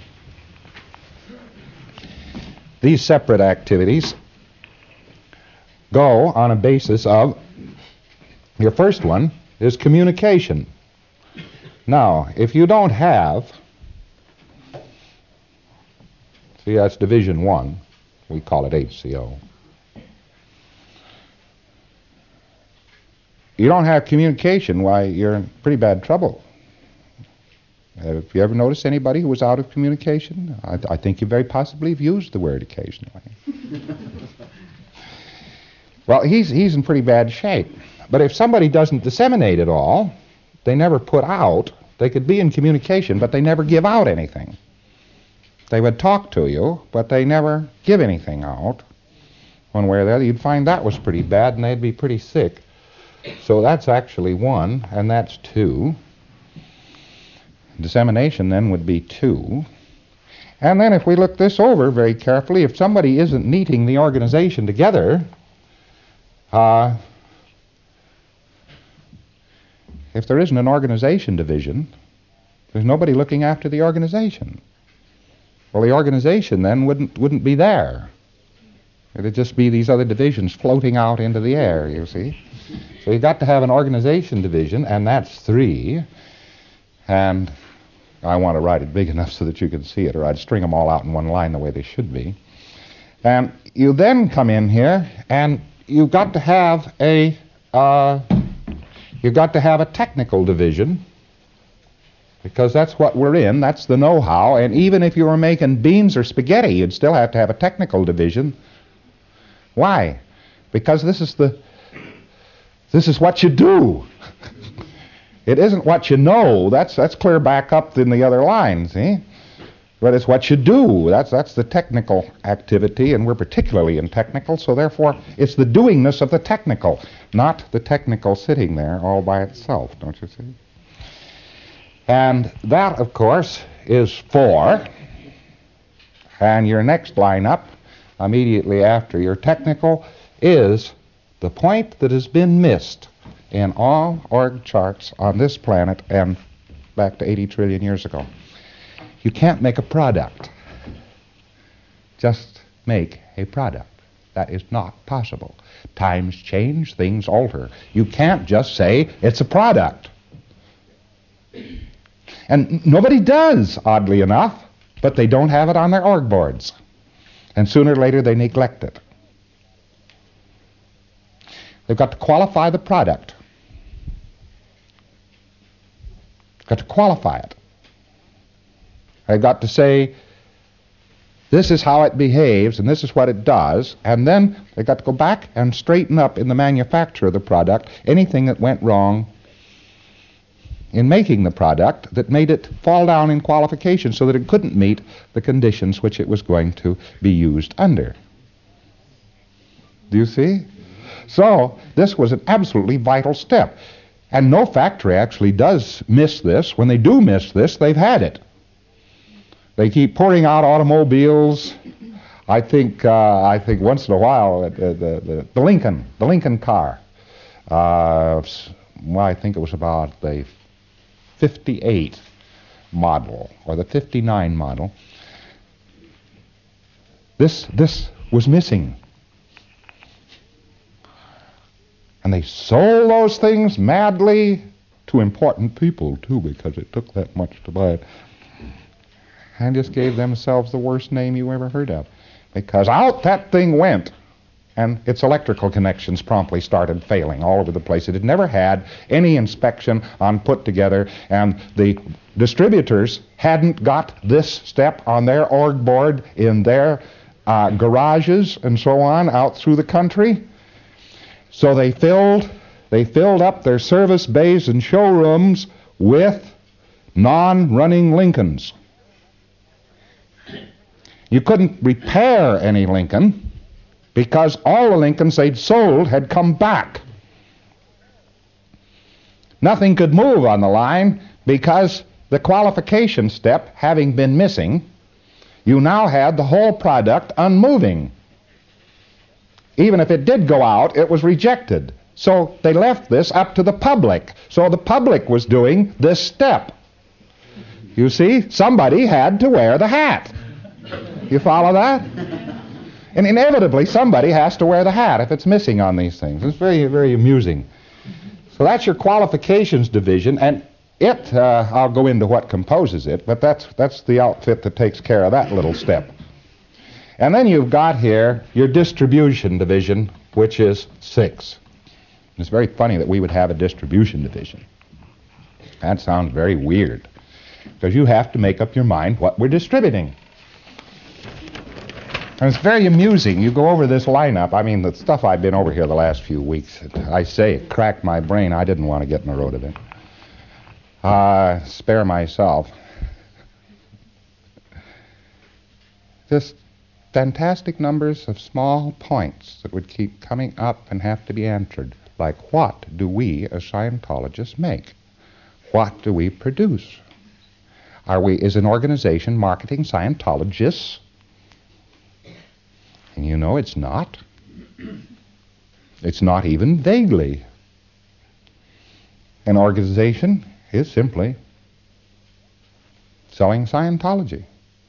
these separate activities go on a basis of, your first one is communication. Now, if you don't have, see, that's division one, we call it H C O. You don't have communication, why, you're in pretty bad trouble. Have you ever noticed anybody who was out of communication? I, I think you very possibly have used the word occasionally. Well, he's, he's in pretty bad shape. But if somebody doesn't disseminate it all, they never put out, they could be in communication, but they never give out anything. They would talk to you, but they never give anything out. One way or the other, you'd find that was pretty bad, and they'd be pretty sick. So that's actually one, and that's two. Dissemination then would be two. And then if we look this over very carefully, if somebody isn't knitting the organization together, uh, if there isn't an organization division, there's nobody looking after the organization. Well, the organization then wouldn't wouldn't be there. It'd just be these other divisions floating out into the air, you see. So you've got to have an organization division, and that's three. And I want to write it big enough so that you can see it, or I'd string them all out in one line the way they should be. And you then come in here, and you've got to have a uh, you've got to have a technical division, because that's what we're in. That's the know-how. And even if you were making beans or spaghetti, you'd still have to have a technical division. Why? Because this is the this is what you do. It isn't what you know. That's that's clear back up in the other line, see? But it's what you do. That's that's the technical activity, and we're particularly in technical, so therefore it's the doingness of the technical, not the technical sitting there all by itself, don't you see? And that, of course, is four. And your next line up, immediately after your technical, is the point that has been missed in all org charts on this planet and back to eighty trillion years ago. You can't make a product. Just make a product. That is not possible. Times change, things alter. You can't just say it's a product. And nobody does, oddly enough, but they don't have it on their org boards. And sooner or later they neglect it. They've got to qualify the product. Got to qualify it. They've got to say, this is how it behaves, and this is what it does, and then they've got to go back and straighten up in the manufacture of the product anything that went wrong in making the product that made it fall down in qualification so that it couldn't meet the conditions which it was going to be used under. Do you see? So this was an absolutely vital step. And no factory actually does miss this. When they do miss this, they've had it. They keep pouring out automobiles. I think uh, I think once in a while uh, the, the, the Lincoln, the Lincoln car. Uh, well, I think it was about the fifty-eight model or the fifty-nine model. This this was missing. And they sold those things madly to important people, too, because it took that much to buy it. And just gave themselves the worst name you ever heard of. Because out that thing went. And its electrical connections promptly started failing all over the place. It had never had any inspection on put together, and the distributors hadn't got this step on their org board in their uh, garages and so on out through the country. So they filled, they filled up their service bays and showrooms with non-running Lincolns. You couldn't repair any Lincoln, because all the Lincolns they'd sold had come back. Nothing could move on the line because the qualification step having been missing, you now had the whole product unmoving. Even if it did go out, it was rejected. So they left this up to the public. So the public was doing this step. You see, somebody had to wear the hat. You follow that? And inevitably, somebody has to wear the hat if it's missing on these things. It's very, very amusing. So that's your qualifications division, and it, uh, I'll go into what composes it, but that's, that's the outfit that takes care of that little step. And then you've got here your distribution division, which is six. It's very funny that we would have a distribution division. That sounds very weird, because you have to make up your mind what we're distributing. And it's very amusing. You go over this lineup. I mean, the stuff I've been over here the last few weeks, it, I say it cracked my brain. I didn't want to get in the road of it. Uh, spare myself. Just fantastic numbers of small points that would keep coming up and have to be answered. Like, what do we as Scientologists make? What do we produce? Are we, is an organization marketing Scientologists? And you know it's not. It's not even vaguely. An organization is simply selling Scientology.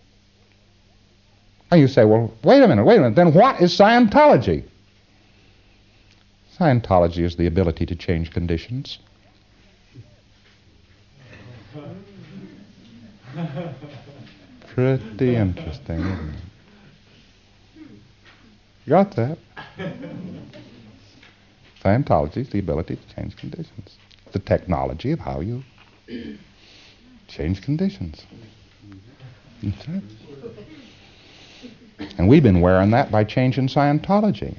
And you say, well, wait a minute, wait a minute, then what is Scientology? Scientology is the ability to change conditions. Pretty interesting, isn't it? You got that? Scientology is the ability to change conditions. The technology of how you change conditions. That's it. And we've been wearing that by changing Scientology.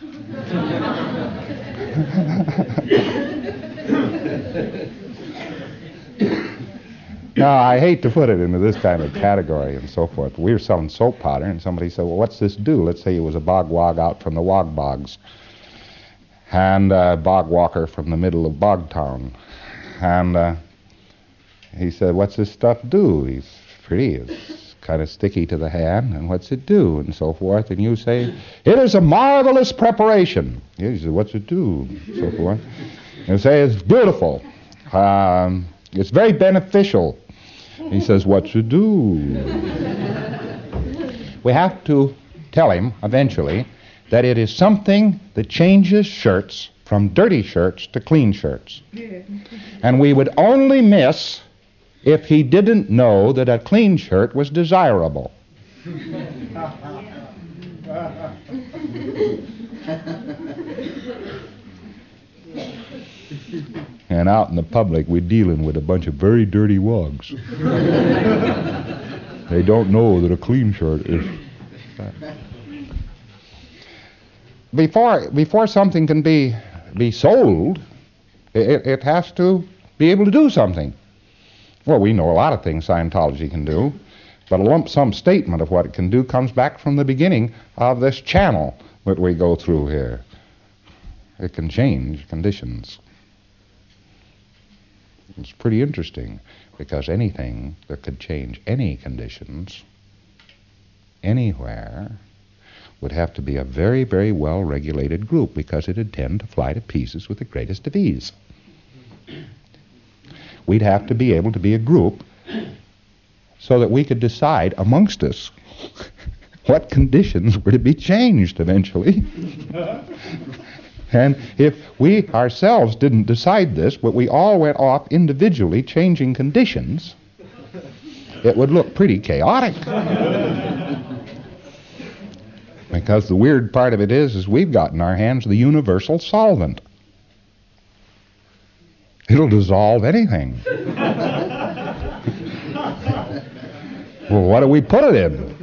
Now, I hate to put it into this kind of category and so forth. We were selling soap powder, and somebody said, well, what's this do? Let's say it was a bog wog out from the Wog Bogs, and a bog walker from the middle of Bogtown. And uh, he said, what's this stuff do? He's pretty, it's kind of sticky to the hand, and what's it do? And so forth. And you say, it is a marvelous preparation. He said, what's it do? So forth. And you say, it's beautiful. Um, it's very beneficial. He says, what to do? We have to tell him, eventually, that it is something that changes shirts from dirty shirts to clean shirts. And we would only miss if he didn't know that a clean shirt was desirable. And out in the public, we're dealing with a bunch of very dirty wogs. They don't know that a clean shirt is... Before, before something can be, be sold, it, it has to be able to do something. Well, we know a lot of things Scientology can do, but a lump sum statement of what it can do comes back from the beginning of this channel that we go through here. It can change conditions. It's pretty interesting, because anything that could change any conditions anywhere would have to be a very, very well-regulated group, because it'd tend to fly to pieces with the greatest of ease. We'd have to be able to be a group so that we could decide amongst us what conditions were to be changed eventually. And if we ourselves didn't decide this, but we all went off individually changing conditions, it would look pretty chaotic. Because the weird part of it is, is we've got in our hands the universal solvent. It'll dissolve anything. Well, what do we put it in?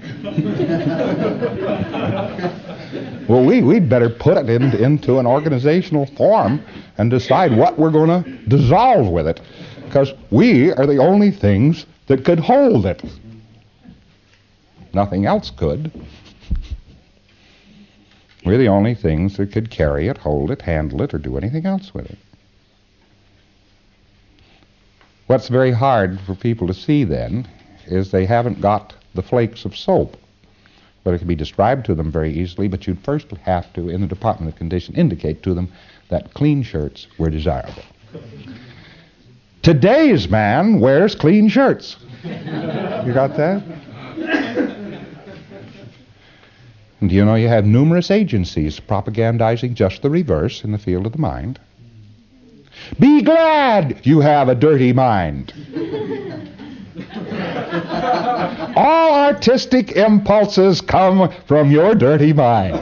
Well, we, we'd better put it in, into an organizational form and decide what we're going to dissolve with it. Because we are the only things that could hold it. Nothing else could. We're the only things that could carry it, hold it, handle it, or do anything else with it. What's very hard for people to see then is they haven't got the flakes of soap. But it can be described to them very easily, but you'd first have to, in the Department of Condition, indicate to them that clean shirts were desirable. Today's man wears clean shirts. You got that? And do you know you have numerous agencies propagandizing just the reverse in the field of the mind? Be glad you have a dirty mind. All artistic impulses come from your dirty mind.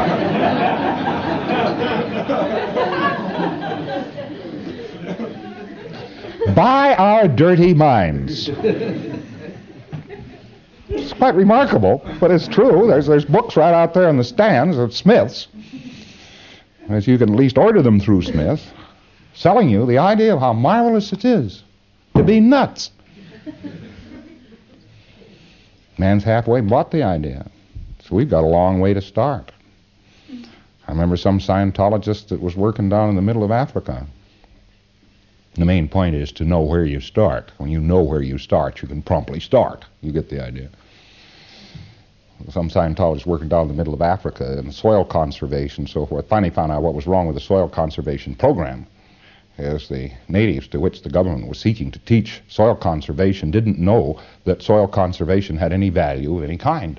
By our dirty minds. It's quite remarkable, but it's true. There's there's books right out there in the stands of Smith's, as you can at least order them through Smith, selling you the idea of how marvelous it is to be nuts. Man's halfway bought the idea. So we've got a long way to start. I remember some Scientologist that was working down in the middle of Africa. The main point is to know where you start. When you know where you start, you can promptly start. You get the idea. Some Scientologists working down in the middle of Africa in soil conservation and so forth finally found out what was wrong with the soil conservation program. As the natives to which the government was seeking to teach soil conservation didn't know that soil conservation had any value of any kind.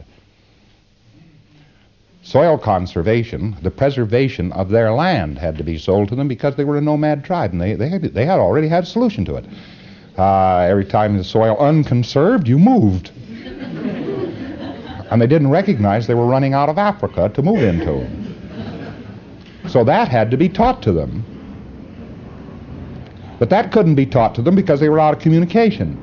Soil conservation, the preservation of their land, had to be sold to them because they were a nomad tribe, and they, they, had, they had already had a solution to it. Uh, every time the soil unconserved, you moved. And they didn't recognize they were running out of Africa to move into. So that had to be taught to them. But that couldn't be taught to them because they were out of communication.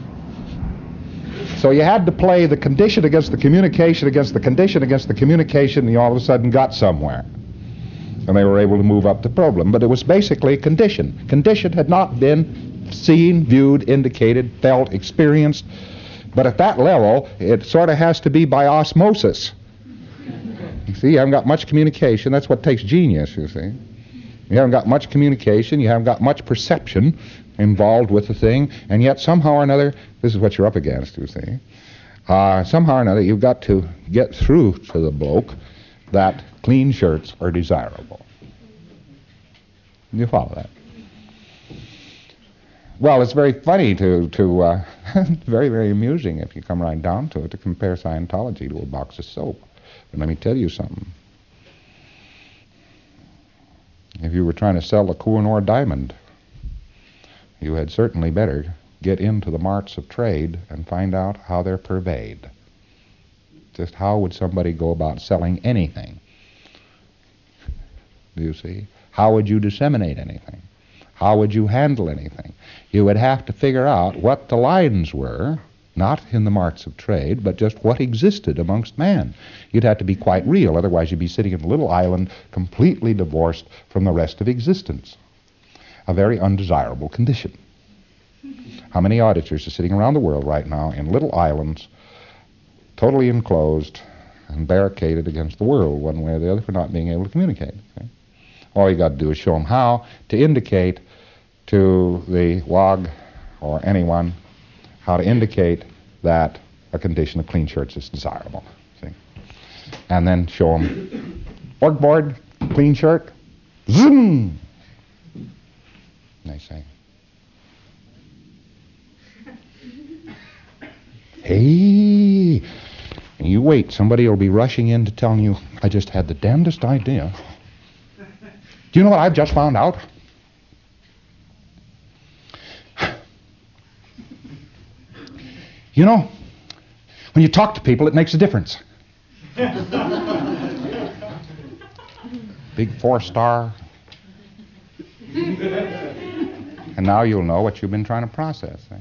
So you had to play the condition against the communication against the condition against the communication, and you all of a sudden got somewhere. And they were able to move up the problem. But it was basically condition. Condition had not been seen, viewed, indicated, felt, experienced. But at that level, it sort of has to be by osmosis. You see, you haven't got much communication. That's what takes genius, you see. You haven't got much communication, you haven't got much perception involved with the thing, and yet somehow or another, this is what you're up against, you see. Uh, somehow or another, you've got to get through to the bloke that clean shirts are desirable. You follow that? Well, it's very funny to, to uh, very, very amusing if you come right down to it, to compare Scientology to a box of soap. But let me tell you something. If you were trying to sell a Koh-i-Noor diamond, you had certainly better get into the marts of trade and find out how they're purveyed. Just how would somebody go about selling anything? Do you see? How would you disseminate anything? How would you handle anything? You would have to figure out what the lines were, not in the marts of trade, but just what existed amongst man. You'd have to be quite real, otherwise you'd be sitting in a little island completely divorced from the rest of existence. A very undesirable condition. How many auditors are sitting around the world right now in little islands, totally enclosed and barricaded against the world one way or the other for not being able to communicate? Okay? All you got to do is show them how to indicate to the W O G or anyone how to indicate that a condition of clean shirts is desirable. See? And then show them org board, clean shirt, zoom. And they say, hey, and you wait, somebody will be rushing in to tell you, I just had the damnedest idea. Do you know what I've just found out? You know, when you talk to people, it makes a difference. Big four-star. And now you'll know what you've been trying to process. Eh?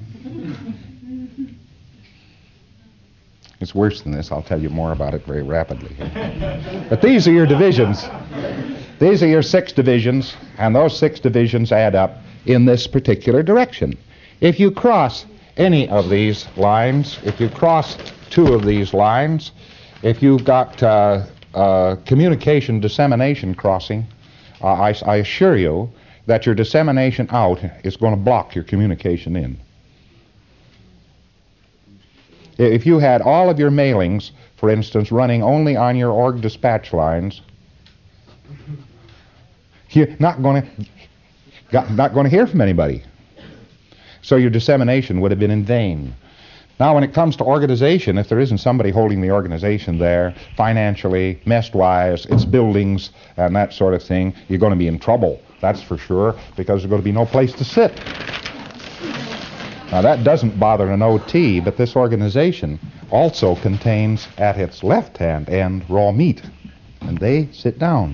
It's worse than this. I'll tell you more about it very rapidly. But these are your divisions. These are your six divisions, and those six divisions add up in this particular direction. If you cross any of these lines, if you cross two of these lines, if you've got uh, uh, communication dissemination crossing, uh, I, I assure you that your dissemination out is going to block your communication in. If you had all of your mailings, for instance, running only on your org dispatch lines, you're not going to not going to hear from anybody. So your dissemination would have been in vain. Now, when it comes to organization, if there isn't somebody holding the organization there, financially, mess-wise, its buildings, and that sort of thing, you're going to be in trouble. That's for sure, because there's going to be no place to sit. Now, that doesn't bother an O T, but this organization also contains at its left-hand end raw meat, and they sit down.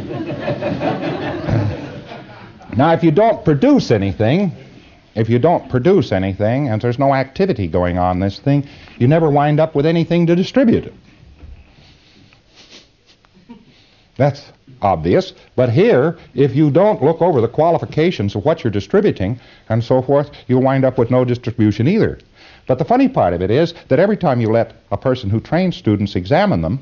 Now, if you don't produce anything, if you don't produce anything, and there's no activity going on in this thing, you never wind up with anything to distribute. That's obvious. But here, if you don't look over the qualifications of what you're distributing and so forth, you'll wind up with no distribution either. But the funny part of it is that every time you let a person who trains students examine them,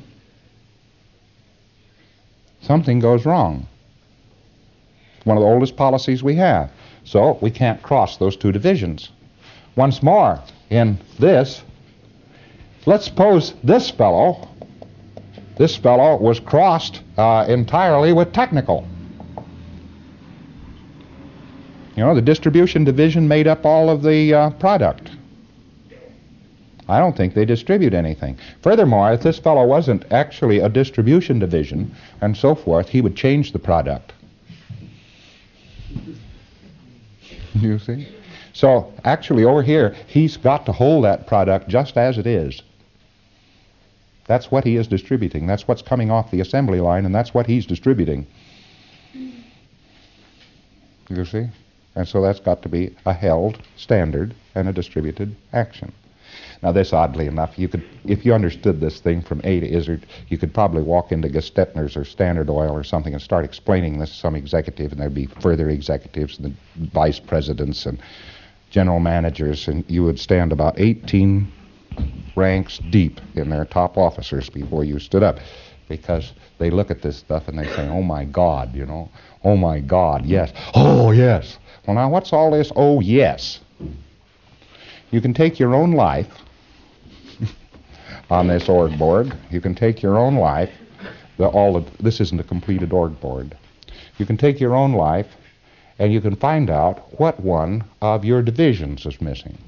something goes wrong. One of the oldest policies we have. So we can't cross those two divisions. Once more, in this, let's suppose this fellow, this fellow was crossed uh, entirely with technical. You know, the distribution division made up all of the uh, product. I don't think they distribute anything. Furthermore, if this fellow wasn't actually a distribution division and so forth, he would change the product. You see? So, actually, over here, he's got to hold that product just as it is. That's what he is distributing. That's what's coming off the assembly line, and that's what he's distributing. You see? And so that's got to be a held standard and a distributed action. Now, this, oddly enough, you could, if you understood this thing from A to Izzard, you could probably walk into Gestetner's or Standard Oil or something and start explaining this to some executive, and there'd be further executives and the vice presidents and general managers, and you would stand about eighteen ranks deep in their top officers before you stood up, because they look at this stuff and they say, oh my God, you know, oh my God, yes, oh yes. Well, now, what's all this oh yes? You can take your own life on this org board. You can take your own life. The, all of, this isn't a completed org board. You can take your own life, and you can find out what one of your divisions is missing.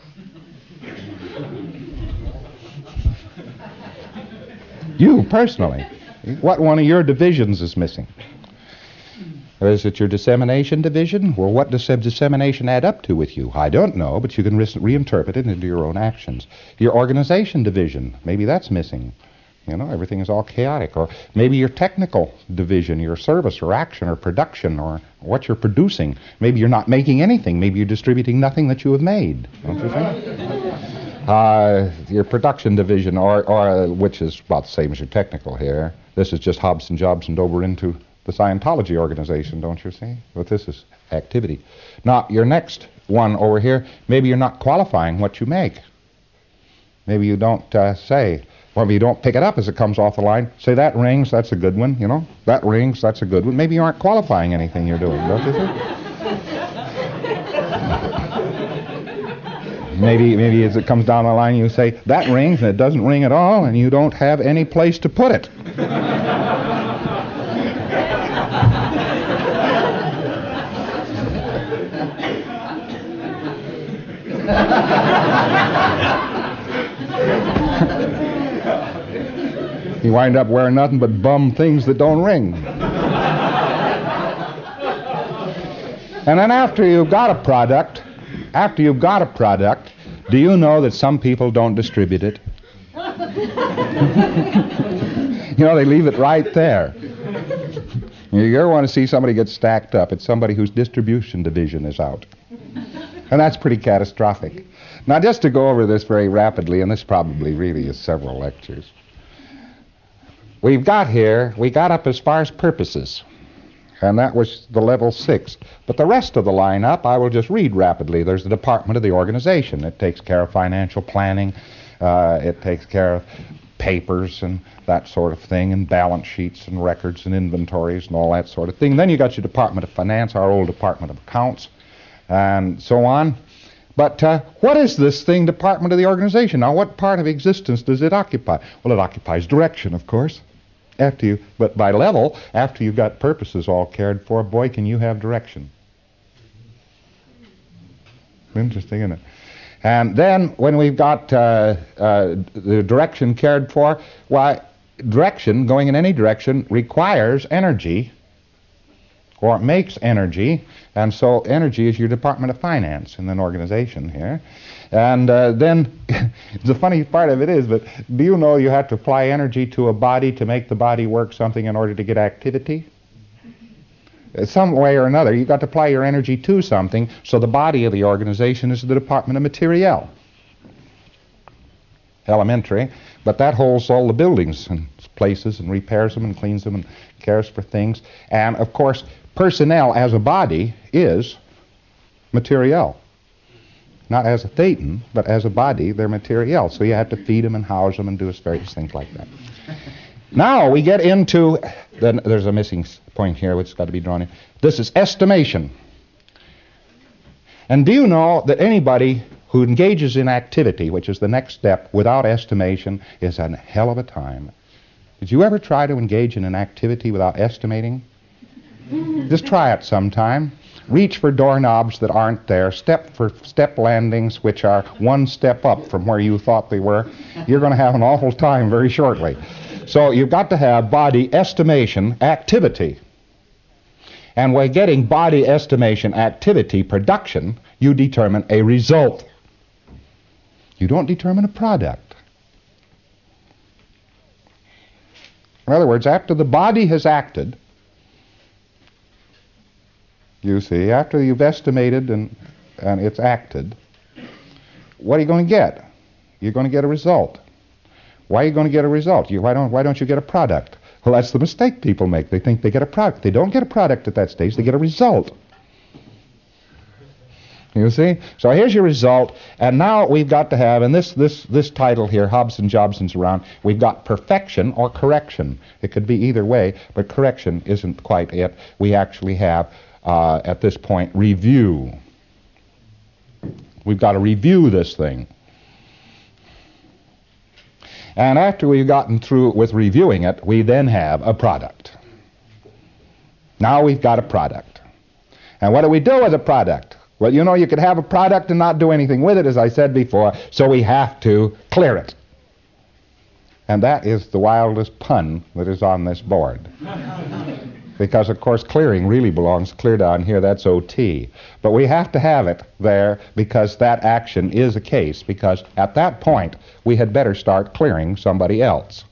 You, personally. What one of your divisions is missing. Is it your dissemination division? Well, what does dissemination add up to with you? I don't know, but you can re- reinterpret it into your own actions. Your organization division, maybe that's missing. You know, everything is all chaotic. Or maybe your technical division, your service or action or production or what you're producing. Maybe you're not making anything. Maybe you're distributing nothing that you have made. Don't you think? Uh, your production division, or, or which is about the same as your technical here. This is just Hobson, Jobson over into the Scientology organization, don't you see? But this is activity. Now, your next one over here, maybe you're not qualifying what you make. Maybe you don't uh, say, well, maybe you don't pick it up as it comes off the line. Say, that rings, that's a good one, you know? That rings, that's a good one. Maybe you aren't qualifying anything you're doing, don't you think? maybe, maybe as it comes down the line, you say, that rings, and it doesn't ring at all, and you don't have any place to put it. You wind up wearing nothing but bum things that don't ring. And then after you've got a product, after you've got a product, do you know that some people don't distribute it? You know, they leave it right there. You ever want to see somebody get stacked up? It's somebody whose distribution division is out. And that's pretty catastrophic. Now, just to go over this very rapidly, and this probably really is several lectures. We've got here, we got up as far as purposes. And that was the level six. But the rest of the lineup, I will just read rapidly. There's the Department of the Organization. It takes care of financial planning. Uh, it takes care of papers and that sort of thing, and balance sheets and records and inventories and all that sort of thing. Then you got your Department of Finance, our old Department of Accounts, and so on. But uh, what is this thing, Department of the Organization? Now, what part of existence does it occupy? Well, it occupies direction, of course. After you, but by level, after you've got purposes all cared for, boy, can you have direction. Interesting, isn't it? And then when we've got uh, uh, the direction cared for, why, direction, going in any direction, requires energy, or it makes energy, and so energy is your Department of Finance in an organization here. And uh, then, the funny part of it is, but do you know you have to apply energy to a body to make the body work something in order to get activity? Some way or another, you've got to apply your energy to something, so the body of the organization is the Department of Materiel. Elementary, but that holds all the buildings and places and repairs them and cleans them and cares for things. And, of course, personnel as a body is materiel. Not as a thetan, but as a body, they're materiel. So you have to feed them and house them and do various things like that. Now we get into, then there's a missing point here which has got to be drawn in. This is estimation. And do you know that anybody who engages in activity, which is the next step, without estimation, is a hell of a time? Did you ever try to engage in an activity without estimating? Just try it sometime. Reach for doorknobs that aren't there. Step for step landings which are one step up from where you thought they were. You're going to have an awful time very shortly. So you've got to have body estimation activity. And by getting body estimation activity production, you determine a result. You don't determine a product. In other words, after the body has acted, you see, after you've estimated and, and it's acted, what are you going to get? You're going to get a result. Why are you going to get a result? You, why don't, why don't you get a product? Well, that's the mistake people make. They think they get a product. They don't get a product at that stage. They get a result. You see? So here's your result, and now we've got to have, and this this this title here, Hobson Jobson's around, we've got perfection or correction. It could be either way, but correction isn't quite it. We actually have, uh, at this point, review. We've got to review this thing. And after we've gotten through with reviewing it, we then have a product. Now we've got a product. And what do we do with a product? Well, you know, you could have a product and not do anything with it, as I said before, so we have to clear it. And that is the wildest pun that is on this board. Because, of course, clearing really belongs clear down here. That's O T. But we have to have it there because that action is a case, because at that point, we had better start clearing somebody else.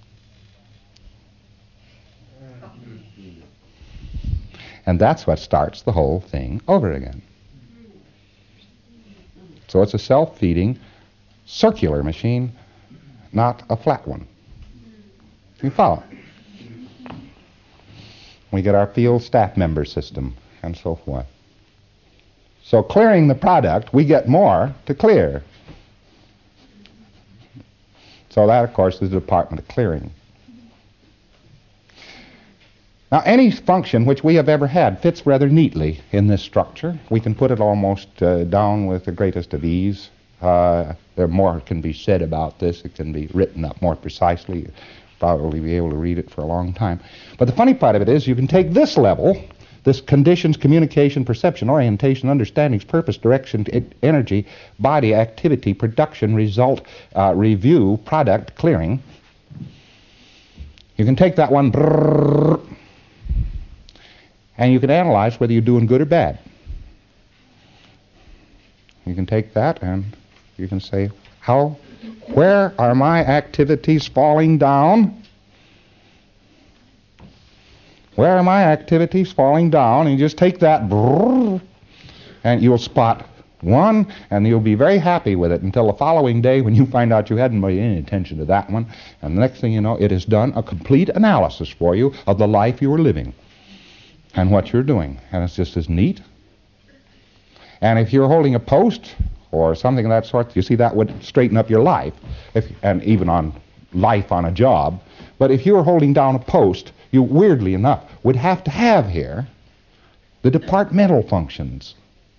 And that's what starts the whole thing over again. So it's a self-feeding, circular machine, not a flat one. You follow? We get our field staff member system, and so forth. So clearing the product, we get more to clear. So that, of course, is the Department of Clearing. Now, any function which we have ever had fits rather neatly in this structure. We can put it almost uh, down with the greatest of ease. Uh, there more can be said about this. It can be written up more precisely. You'll probably be able to read it for a long time. But the funny part of it is you can take this level, this conditions, communication, perception, orientation, understandings, purpose, direction, energy, body, activity, production, result, uh, review, product, clearing. You can take that one, and you can analyze whether you're doing good or bad. You can take that and you can say, how, where are my activities falling down? Where are my activities falling down? And you just take that, and you'll spot one, and you'll be very happy with it until the following day when you find out you hadn't paid any attention to that one. And the next thing you know, it has done a complete analysis for you of the life you were living and what you're doing. And it's just as neat. And if you're holding a post or something of that sort, you see that would straighten up your life, if, and even on life on a job. But if you were holding down a post, you, weirdly enough, would have to have here the departmental functions.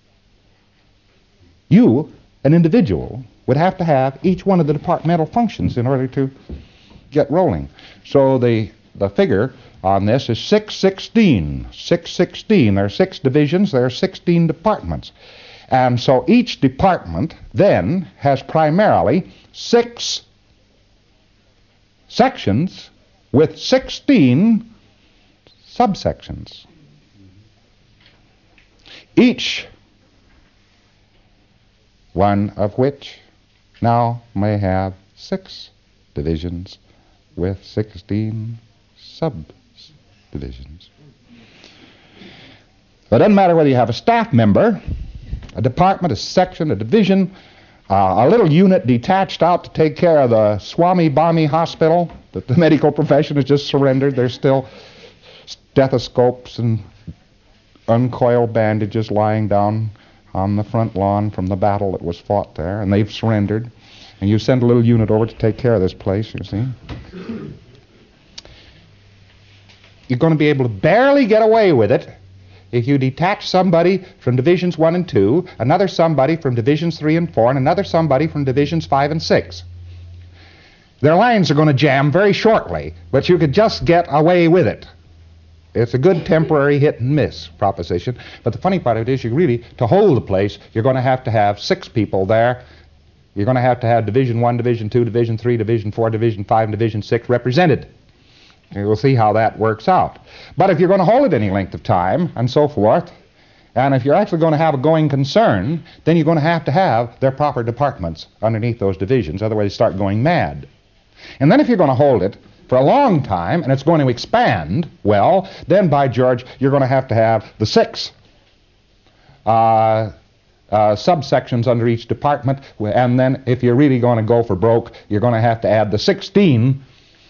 You, an individual, would have to have each one of the departmental functions in order to get rolling. So the the figure on this is six sixteen. six sixteen. There are six divisions, there are sixteen departments. And so each department then has primarily six sections with sixteen subsections. Each one of which now may have six divisions with sixteen subdivisions. But it doesn't matter whether you have a staff member, a department, a section, a division, uh, a little unit detached out to take care of the Swami Bami Hospital that the medical profession has just surrendered. There's still stethoscopes and uncoiled bandages lying down on the front lawn from the battle that was fought there, and they've surrendered. And you send a little unit over to take care of this place, you see. You're going to be able to barely get away with it if you detach somebody from divisions one and two, another somebody from divisions three and four, and another somebody from divisions five and six. Their lines are going to jam very shortly, but you could just get away with it. It's a good temporary hit and miss proposition. But the funny part of it is, you really, to hold the place, you're going to have to have six people there. You're going to have to have Division one, Division two, Division three, Division four, Division five, and Division six represented. And we'll see how that works out. But if you're going to hold it any length of time, and so forth, and if you're actually going to have a going concern, then you're going to have to have their proper departments underneath those divisions, otherwise you start going mad. And then if you're going to hold it for a long time, and it's going to expand, well, then, by George, you're going to have to have the six uh, uh, subsections under each department, and then if you're really going to go for broke, you're going to have to add the sixteen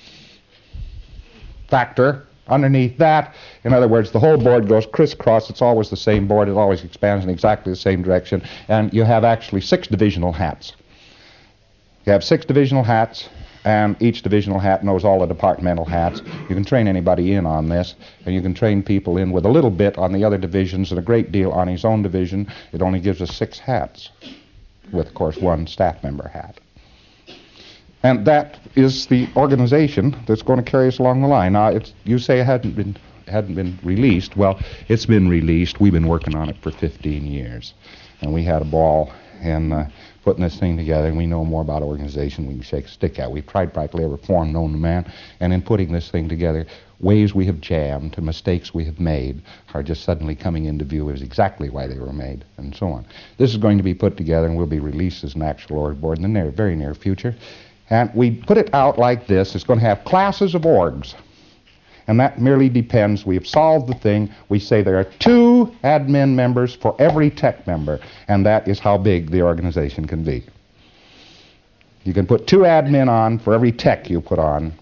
factor underneath that. In other words, the whole board goes crisscross. It's always the same board. It always expands in exactly the same direction, and you have actually six divisional hats. You have six divisional hats, and each divisional hat knows all the departmental hats. You can train anybody in on this, and you can train people in with a little bit on the other divisions and a great deal on his own division. It only gives us six hats, with, of course, one staff member hat. And that is the organization that's going to carry us along the line. Now, it's, you say it hadn't been, hadn't been released. Well, it's been released. We've been working on it for fifteen years. And we had a ball in uh, putting this thing together, and we know more about organization we can shake a stick at. We've tried practically every form known to man, and in putting this thing together, ways we have jammed and mistakes we have made are just suddenly coming into view as exactly why they were made, and so on. This is going to be put together and will be released as an actual org board in the near, very near future. And we put it out like this. It's going to have classes of orgs. And that merely depends. We have solved the thing. We say there are two admin members for every tech member, and that is how big the organization can be. You can put two admin on for every tech you put on.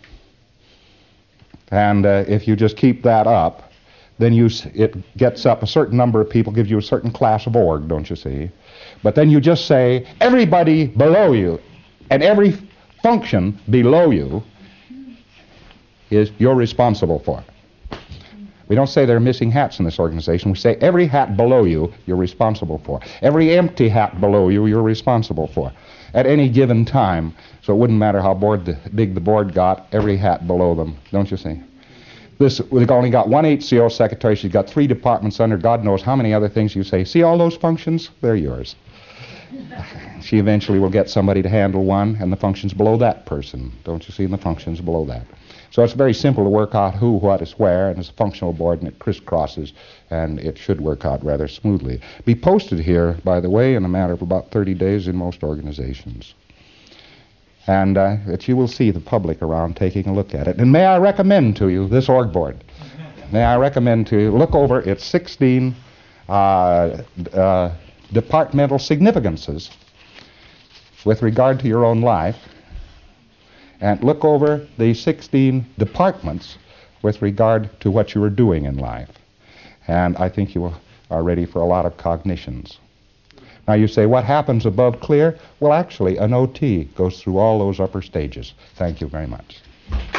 And uh, if you just keep that up, then you s- it gets up a certain number of people, gives you a certain class of org, don't you see? But then you just say, everybody below you, and every function below you is you're responsible for. We don't say there are missing hats in this organization. We say every hat below you, you're responsible for. Every empty hat below you, you're responsible for. At any given time, so it wouldn't matter how board the, big the board got, every hat below them, don't you see? This, we've only got one H C O secretary. She's got three departments under God knows how many other things. You say, see all those functions? They're yours. She eventually will get somebody to handle one, and the functions below that person. Don't you see? And the functions below that. So it's very simple to work out who, what is where, and it's a functional board, and it crisscrosses, and it should work out rather smoothly. Be posted here, by the way, in a matter of about thirty days in most organizations. And uh, that you will see the public around taking a look at it. And may I recommend to you this org board. May I recommend to you, look over its sixteen uh, uh, departmental significances with regard to your own life, and look over the sixteen departments with regard to what you are doing in life. And I think you are ready for a lot of cognitions. Now you say, what happens above clear? Well, actually, an O T goes through all those upper stages. Thank you very much.